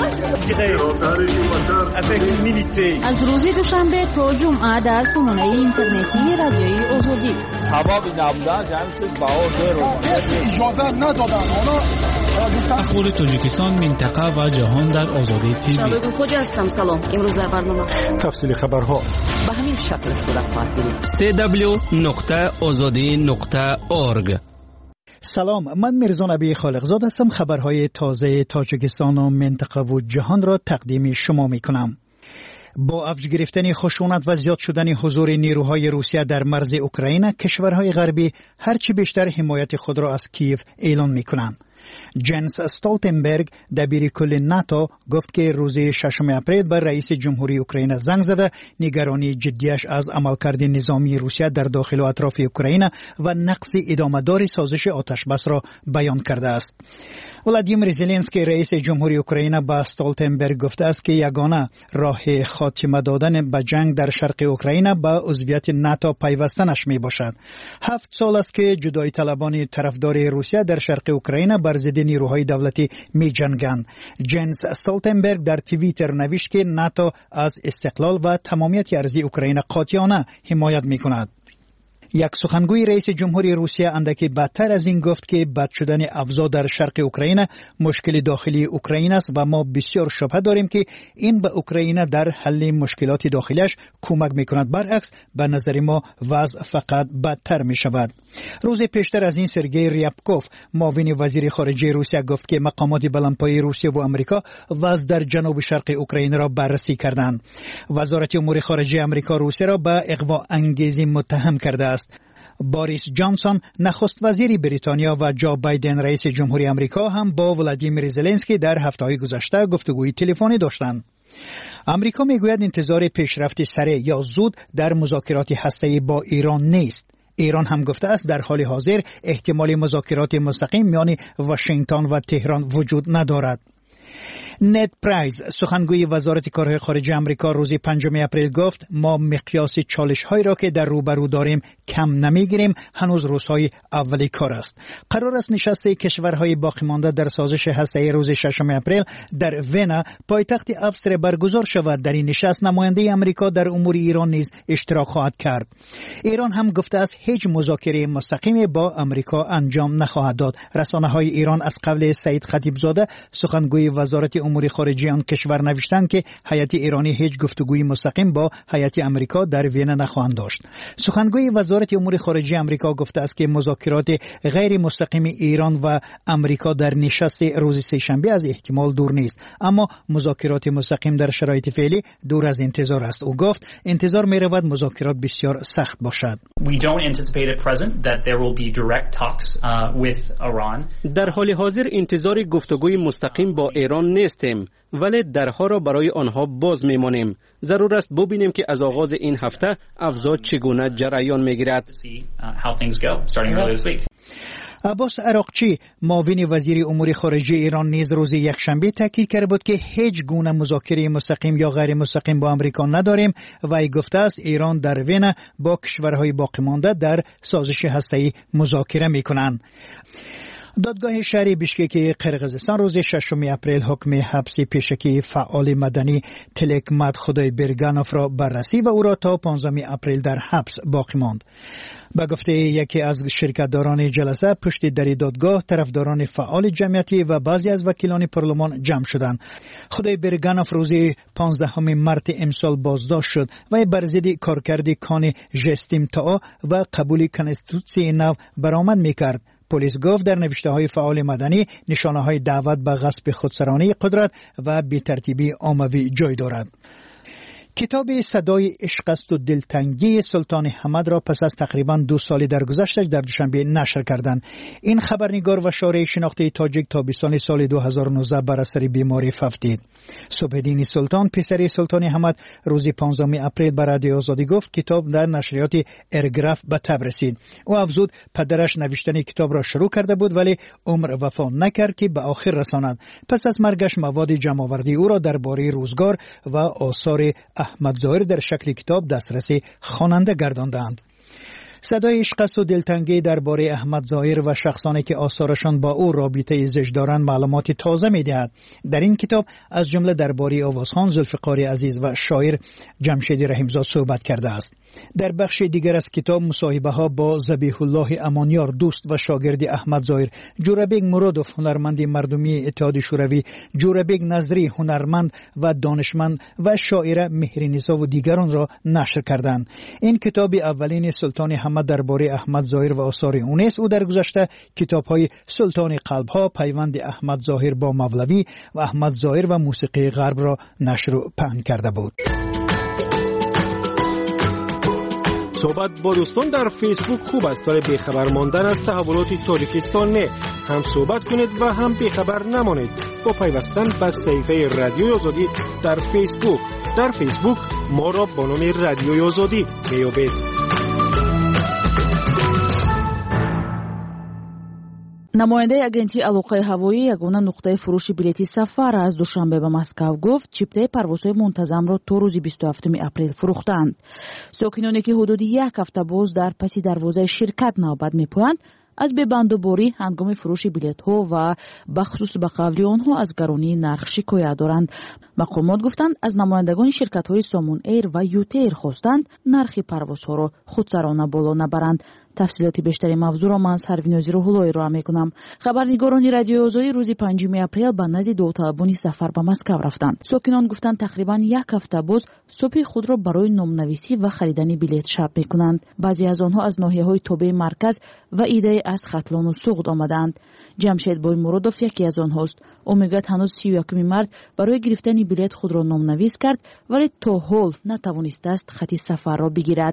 از روز دوشنبه تا جمعه در سامانه اینترنتی رادیوی آزادی. اخبار تاجیکستان، منطقه و جهان در آزادی تیوی. شبکه خوجا هستم. سلام. امروز در برنامه تفصیل خبرها به همین شکل صورت خواهد گرفت. دبلیو دبلیو دبلیو نقطه آزادی نقطه اورگ. سلام، من میرزا نبی خالقزاد هستم. خبرهای تازه تاجیکستان و منطقه و جهان را تقدیم شما می کنم. با افزایش گرفتن خشونت و زیاد شدن حضور نیروهای روسیه در مرز اوکراین، کشورهای غربی هرچی بیشتر حمایت خود را از کیف اعلان می کنند. جنس استولتنبرگ دبیر کل ناتو گفت که روز ششم اپریل به رئیس جمهوری اوکراین زنگ زده نگرانی جدیش از عملکرد نظامی روسیه در داخل و اطراف اوکراین و نقص ادامه‌دار سازش آتش بس را بیان کرده است. ولادیمیر زلنسکی رئیس جمهوری اوکراین با استولتنبرگ گفته است که یگانه راه خاتمه دادن به جنگ در شرق اوکراین با عضویت ناتو پیوستنش می باشد. هفت سال است که جدایی طلبان طرفدار روسیه در شرق اوکراین بر ضد نیروهای دولتی می جنگند. جنس استولتنبرگ در توییتر نوشت که ناتو از استقلال و تمامیت ارضی اوکراین قاطعانه حمایت می کند. یک سخنگوی رئیس جمهوری روسیه اندکی بدتر از این گفت که بد شدن اوضاع در شرق اوکراین مشکل داخلی اوکراین است و ما بسیار شبهه داریم که این به اوکراین در حل مشکلات داخلیش کمک میکند. برعکس به نظر ما وضع فقط بدتر می شود. روز پیشتر از این سرگئی ریابکوف معاون وزیر خارجه روسیه گفت که مقامات بلندپایه روسیه و آمریکا وضع در جنوب شرق اوکراین را بررسی کردند. وزارت امور خارجه آمریکا روسیه را به اغوا انگیزی متهم کرده است. باریس جانسون نخست وزیر بریتانیا و جو بایدن رئیس جمهوری آمریکا هم با ولادیمیر زلنسکی در هفته‌های گذشته گفتگوی تلفنی داشتند. آمریکا میگوید انتظار پیشرفت سریع یا زود در مذاکرات هسته‌ای با ایران نیست. ایران هم گفته است در حال حاضر احتمال مذاکرات مستقیم میان واشنگتن و تهران وجود ندارد. نت پرایز سخنگوی وزارت کارهای خارجه آمریکا روز پنجم اپریل گفت ما مقیاس چالش‌هایی را که در روبرو داریم کم نمیگیریم، هنوز روزهای اولی کار است. قرار است نشست کشورهای باقی مانده در سازش هسته‌ای روز ششم اپریل در وینا پایتخت افسر برگزار شود. در این نشست نماینده آمریکا در امور ایران نیز اشتراک خواهد کرد. ایران هم گفته است هیچ مذاکره مستقیم با آمریکا انجام نخواهد داد. رسانه‌های ایران از قول سعید خطیبزاده سخنگوی وزارت امور خارجه آن کشور نوشتند که هیئت ایرانی هیچ گفتگوی مستقیم با هیئت آمریکا در وین نخواهند داشت. سخنگوی وزارت امور خارجه آمریکا گفته است که مذاکرات غیر مستقیم ایران و آمریکا در نشست روز سه‌شنبه از احتمال دور نیست، اما مذاکرات مستقیم در شرایط فعلی دور از انتظار است. او گفت انتظار می رود مذاکرات بسیار سخت باشد. We don't anticipate at present that there will be direct talks uh, with Iran. در حال حاضر انتظار گفتگوی مستقیم با ایران نیستیم، ولی درها را برای آنها باز می‌مانیم. ضرور است ببینیم که از آغاز این هفته اوضاع چگونه جریان می‌گیرد. عباس عراقچی معاون وزیر امور خارجه ایران نیز روز یکشنبه تاکید کرده بود که هیچ گونه مذاکره مستقیم یا غیر مستقیم با آمریکا نداریم و ای گفته است ایران در وین با کشورهای باقی مانده در سازش هسته‌ای مذاکره می‌کنند. دادگاه شهری بیشکک قرقیزستان روز ششم اپریل حکم حبس پیشکی فعال مدنی تلکمت خدای برگانوف را بررسی و او را تا پانزدهم اپریل در حبس باقی ماند. به گفته یکی از شرکتداران جلسه، پشت در دادگاه طرفداران فعال جمعیتی و بعضی از وکیلان پارلمان جمع شدند. خدای برگانوف روز پانزدهم مارس امسال بازداشت شد و بر ضد کارکرد کان ژستیمتا و قبول کنستیتوسیون نو برآمد می‌کرد. پلیس گفت در نوشته های فعال مدنی نشانه های دعوت به غصب خودسرانه قدرت و بی‌ترتیبی عمومی جای دارد. کتاب صدای عشق است و دلتنگی سلطان حمد را پس از تقریبا دو سال درگذشته در دوشنبه نشر کردند. این خبرنگار و شارع شناخته تاجیک تابستان سال دو هزار و نوزده بر اثر بیماری فوتید. صبحدین سلطان پسر سلطان حمد روز پانزدهم اپریل بر رادیو آزادی گفت کتاب در نشریات ارگراف به تب رسید. او افزود پدرش نوشتن کتاب را شروع کرده بود ولی عمر وفا نکرد که به آخر رساند. پس از مرگش مواد جمع‌آوری او را درباره روزگار و آثار احمد ظاهر در شکل کتاب دسترس خواننده گرداندند. صدای عشق است و دلتنگی درباره احمد ظاهر و شخصانی که آثارشان با او رابطه زشت دارند معلومات تازه می‌دهد. در این کتاب از جمله درباره آوازخوان ذوالفقار عزیز و شاعر جمشید رحیمزاد صحبت کرده است. در بخش دیگر از کتاب مصاحبه‌ها با ذبیح الله امانیار دوست و شاگرد احمد ظاهر، جورابیگ مرادوف هنرمند مردمی اتحاد شوروی، جورابیگ نظری هنرمند و دانشمند و شاعر مهرنیسا و دیگران را نشر کردند. این کتاب اولین سلطان حمد درباره احمد ظاهر و آثار او نیست. او در گذشته کتاب‌های سلطان قلب‌ها، پیوند احمد ظاهر با مولوی و احمد ظاهر و موسیقی غرب را نشر و پهن کرده بود. صحبت با دوستان در فیسبوک خوب است ولی بیخبر ماندن از تحولات تاجیکستان نه. هم صحبت کنید و هم بیخبر نمانید با پیوستن به صفحه رادیوی آزادی در فیسبوک. در فیسبوک ما را با نام رادیوی آزادی میابید. намояндаи агентии алоқаи ҳавоӣ ягона нуқтаи фурӯши билети сафар аз душанбе ба Москав гуфт чиптаи парвозҳои мунтазамро то рӯзи бисту ҳафтуми апрел фурӯхтанд. сокиноне ки ҳудуди як ҳафта боз дар паси дарвозаи ширкат навбат мепоянд аз бебандуборӣ ҳангоми фурӯши билетҳо ва бахусус ба қавли онҳо аз гаронии нарх шикоят доранд. мақомот гуфтанд аз намояндагони ширкатҳои Somon Air ва Ютеир хостанд нархи парвозҳоро худсарона боло набаранд. тафсилоти бештари мавзӯъро ман сарвинози рӯҳуллоӣ ироа мекунам. хабарнигорони радиои озодӣ рӯзи панҷуми апрел ба назди довталабони сафар ба Москав рафтанд. сокинон гуфтанд тақрибан як ҳафта боз субҳи худро барои номнависӣ ва харидани билет шаб мекунанд. баъзе аз онҳо аз ноҳияҳои тобеи марказ ва идае аз хатлону суғд омадаанд. ҷамшед боимуродов яке аз онҳост. ӯ мегӯяд ҳанӯз сию якуми март барои гирифтани билет худро номнавис кард вале то ҳол натавонистааст хати сафарро бигирад.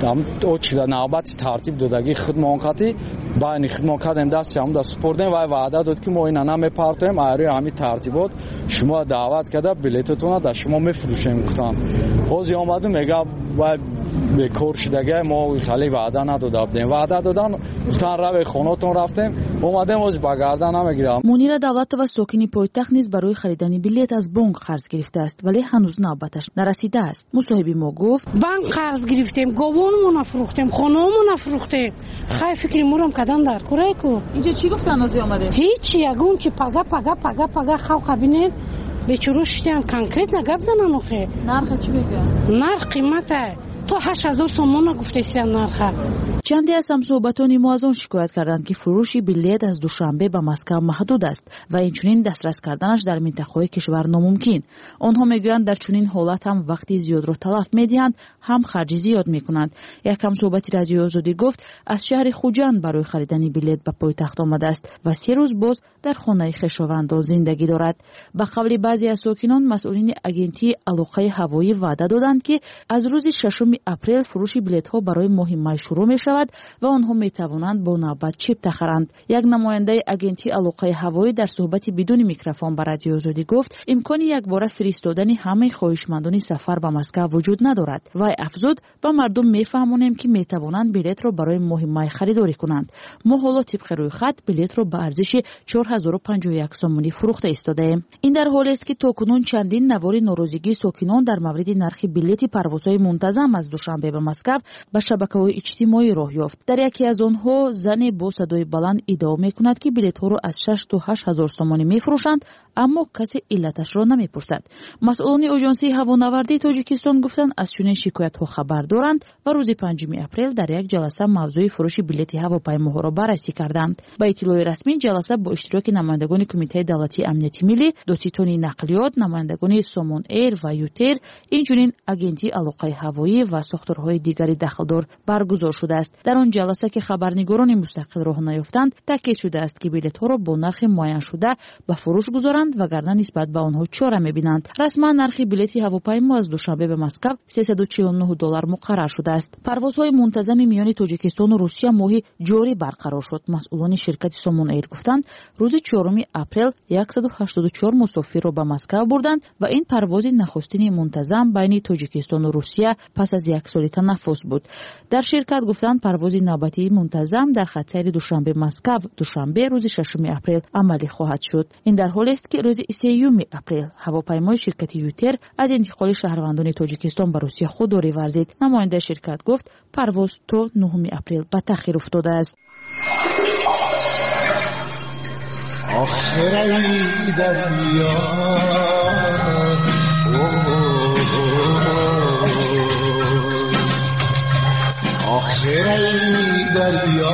додагӣ хидмоткати байни хидмот кардем дасти ҳамуда супурдем вай ваъда дод ки мо ина намепартоем айрӯи ҳамин тартибот шумо даъват карда билетатонро дар шумо мефурӯшем гуфтам. ҳозир омаду мега вай бекор шудаga мо хали ваъда надода будем. ваъда додан гуфтан раве хонатон рафтем омадем ҳозир ба гардан намегирам. мунира давлатова сокини пойтахт низ барои харидани билет аз бонк қарз гирифтааст вале ҳанӯз навбаташ нарасидааст. мусоҳиби мо гуфт банк қарз гирифтем, говонмона фурӯхтем, хонаомона фурӯхтем. хай фикри мурам кадан дар курайку. инҷо чӣ гуфтан ҳозир омаде? ҳеҷ ягон чи пага пага пага пага халқа бинед бечуро шудиам конкретно гап занан охе. нарха чӣ мегӯянд? нарх қимата то ҳашт ҳазор сомона гуфтаистиам нарха. чанде аз ҳамсуҳбатони мо аз он шикоят карданд ки фурӯши билет аз душанбе ба Москав маҳдуд аст ва инчунин дастрас карданаш дар минтақаҳои кишвар номумкин. онҳо мегӯянд дар чунин ҳолат ҳам вақти зиёдро талаф медиҳанд, ҳам харҷи зиёд мекунанд. як ҳамсуҳбати радиои озодӣ гуфт аз шаҳри хуҷанд барои харидани билет ба пойтахт омадааст ва се рӯз боз дар хонаи хешовандон зиндагӣ дорад. ба қавли баъзе аз сокинон масъулини агентии алоқаи ҳавоӣ ваъда доданд ки аз рӯзи шашуми апрел фурӯши билетҳо барои моҳи май шурӯъ мешавад ва онҳо метавонанд бо навбат чип тахаранд. як намояндаи агентии алоқаи ҳавоӣ дар суҳбати бидуни микрофон ба радиои озодӣ гуфт имкони якбора фиристодани ҳамаи хоҳишмандони сафар ба Москав вуҷуд надорад. вай афзуд ба мардум мефаҳмонем ки метавонанд билетро барои моҳи май харидорӣ кунанд. мо ҳоло тибқи рӯйхат билетро ба арзиши чор ҳазору панҷоҳу як сомонӣ фурӯхта истодаем. ин дар ҳолест ки токунун чандин навори норозигии сокинон дар мавриди нархи билети парвозҳои мунтазам аз душанбе ба Москав ба шабакаҳои иҷтимоӣ راه یافت. در یکی از آنها زن با صدای بلند ادعا میکند که بلیط‌ها را از شش تا هشت هزار سومانی میفروشند، اما کسی علتش را نمیپرسد. مسئولان آژانسی هوانوردی تاجیکستان گفتند از چنین شکایت‌ها خبر دارند و روز پنجم اپریل در یک جلسه موضوع فروش بلیط هواپیماها را بررسی کردند. با اطلاع رسمی جلسه با اشتراک نمایندگان کمیته دولتی امنیت ملی، دوستانی نقلیات، نمایندگان سامون ایر و یوتر، اینچنین اگنتی علاقه هوایی و ساختارهای دیگری دخلدار برگزار شده است. در آن جلسه که خبرنگاران مستقل راه نیافتند، تاکید شده است که بلیط‌ها را با نرخ معین شده به فروش گذارند وگرنه نسبت به آنها چاره می‌بینند. رسما نرخ بلیط هواپیما از دوشنبه به مسکو سیصد و چهل و نه دلار مقرر شده است. پروازهای منتظم میان تاجیکستان و روسیه ماهی جاری برقرار شد. مسئولان شرکت سامون ایر گفتند روز چهارم اپریل صد و هشتاد و چهار مسافر را به مسکو بردند و این پرواز نخستین منتظم بین تاجیکستان و روسیه پس از یک سال تنفس بود. در شرکت گفتند پرواز نوبتی منتظم در خط سیر دوشنبه مسکو دوشنبه روز ششم اپریل عملی خواهد شد. این در حالی است که روز سوم اپریل هواپیمای شرکت یوتر از انتقال شهروندان تاجیکستان به روسیه خودداری ورزید. نماینده شرکت گفت پرواز تا نهم اپریل به تأخیر افتاده است. آخری دریا آخری دریا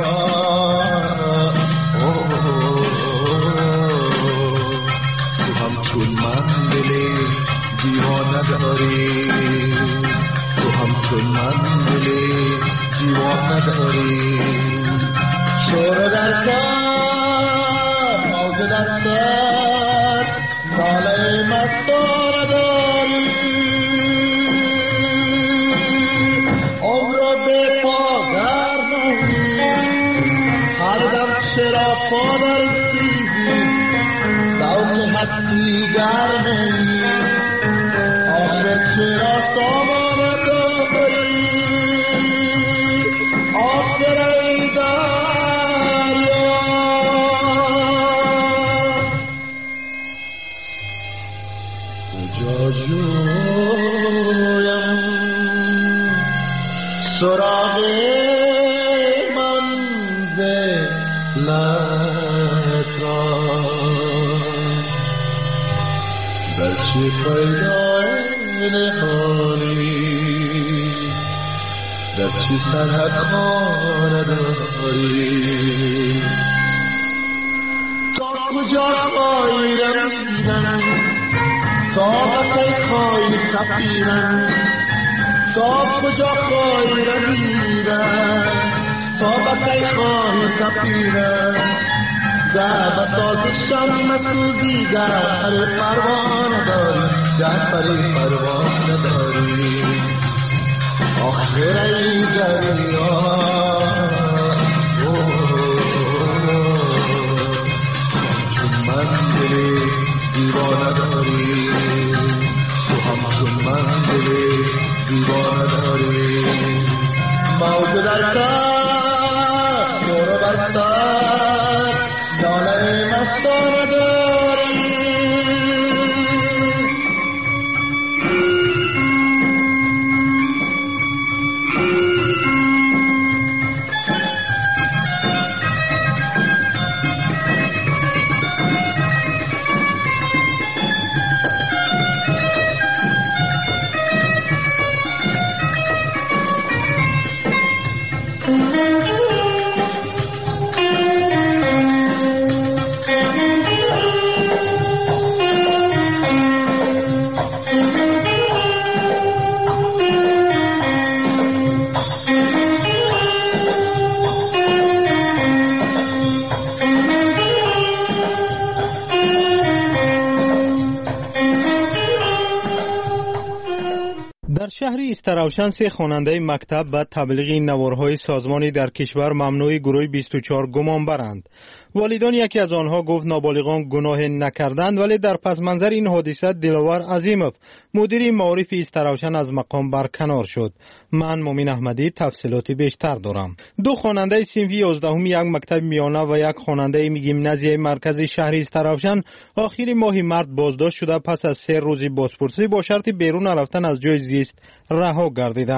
تو همچون من دل دیوانه داری، تو همچون من دل دیوانه داری. شور در کار موج در سر ناله مستانه داری. عمر به پادر نهی هر دم چرا پادر سیزی ذوق هستی گرمی آخر چرا سامانه داری. آخر ای دریا کجا جویم سراغ منزلت را در چه پیدا نهانی در چه سرحد خانه داری. تا کجا خواهی رمیدن تا بسی خواهی سفیرن تا کجا خواهی رمیدن تا بسی خواهی سفیرن در بسازشم مسوزی در پر پروانه داری در پر پروانه داری. آخر ای دریا چون من دل دیوانه داری، تو همچون من دل دیوانه داری. موج در سر شور بر سر ناله مستانه داری. در شهر استراوشن سه خواننده مکتب به تبلیغ نوارهای سازمانی در کشور ممنوع گروه بیست و چهار گمان برند. والدان یکی از آنها گفت نابالغان گناه نکردند، ولی در پس منظر این حادثه دلاور عظیمов مدیر معارف استراوشن از مقام برکنار شد. من مومن احمدی تفصیلات بیشتر دارم. دو خواننده صنف یازدهم یک مکتب میانه و یک خواننده گیمنازیای مرکزی شهر استراوشن آخر ماه مارس بازداشت شده پس از سه روزی بازپرسی با شرط بیرون رفتن از جای زیست رها گردیدند.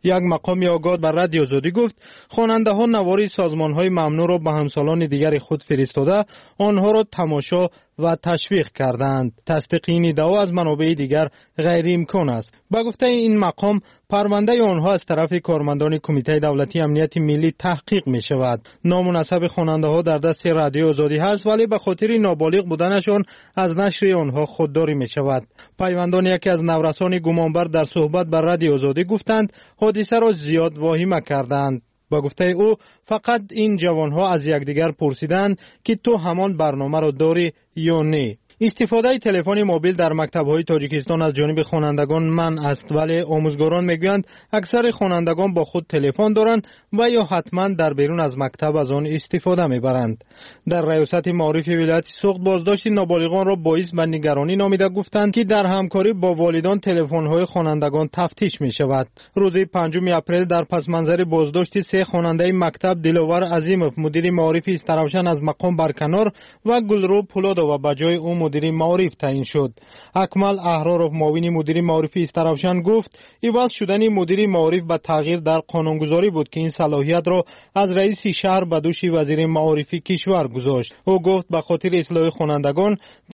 یک مقامی آگاه بر رادیو آزادی گفت خواننده ها نواری سازمان های ممنوع را به همسالان دیگر خود فرستاده آنها را تماشا و تشویق کردند. تصدیق این ادعا از منابع دیگر غیر امکان است. با گفته این مقام پرونده آنها از طرف کارمندان کمیته دولتی امنیت ملی تحقیق می شود. نام و نسب خواننده ها در دست رادیو آزادی هست ولی به خاطر نابالغ بودنشان از نشر آنها خودداری می شود. پیوندان یکی از نورسان گمانبر در صحبت بر رادیو آزادی گفتند حادثه را زیاد واهمه کردند. با گفته او فقط این جوانها از یکدیگر پرسیدند که تو همان برنامه را داری یا نه. استفاده تلفن موبیل در مکتب‌های تاجیکستان از جانب خوانندگان منع است ولی آموزگاران میگویند اکثر خوانندگان با خود تلفن دارند و یا حتما در بیرون از مکتب از آن استفاده میبرند. در ریاست معارف ولایت سوخت بازداشت نابالغان را باعث به نگرانی نامیده گفتند که در همکاری با والدان تلفن‌های خوانندگان تفتیش می‌شود. روز پنجم اپریل در پس منظر بازداشت سه خواننده مکتب دلاور عظیموف مدیر معارف استراوشن از مقام برکنار و گلرو پولادو و بجای او مدیر معارف تعیین شد. اکمل احراروف معاون مدیر معارف استراوشن گفت عوض شدن مدیر معارف به تغییر در قانونگذاری بود که این صلاحیت را از رئیس شهر به دوش وزیر معارف کشور گذاشت. او گفت به خاطر اصلاح خوانندگان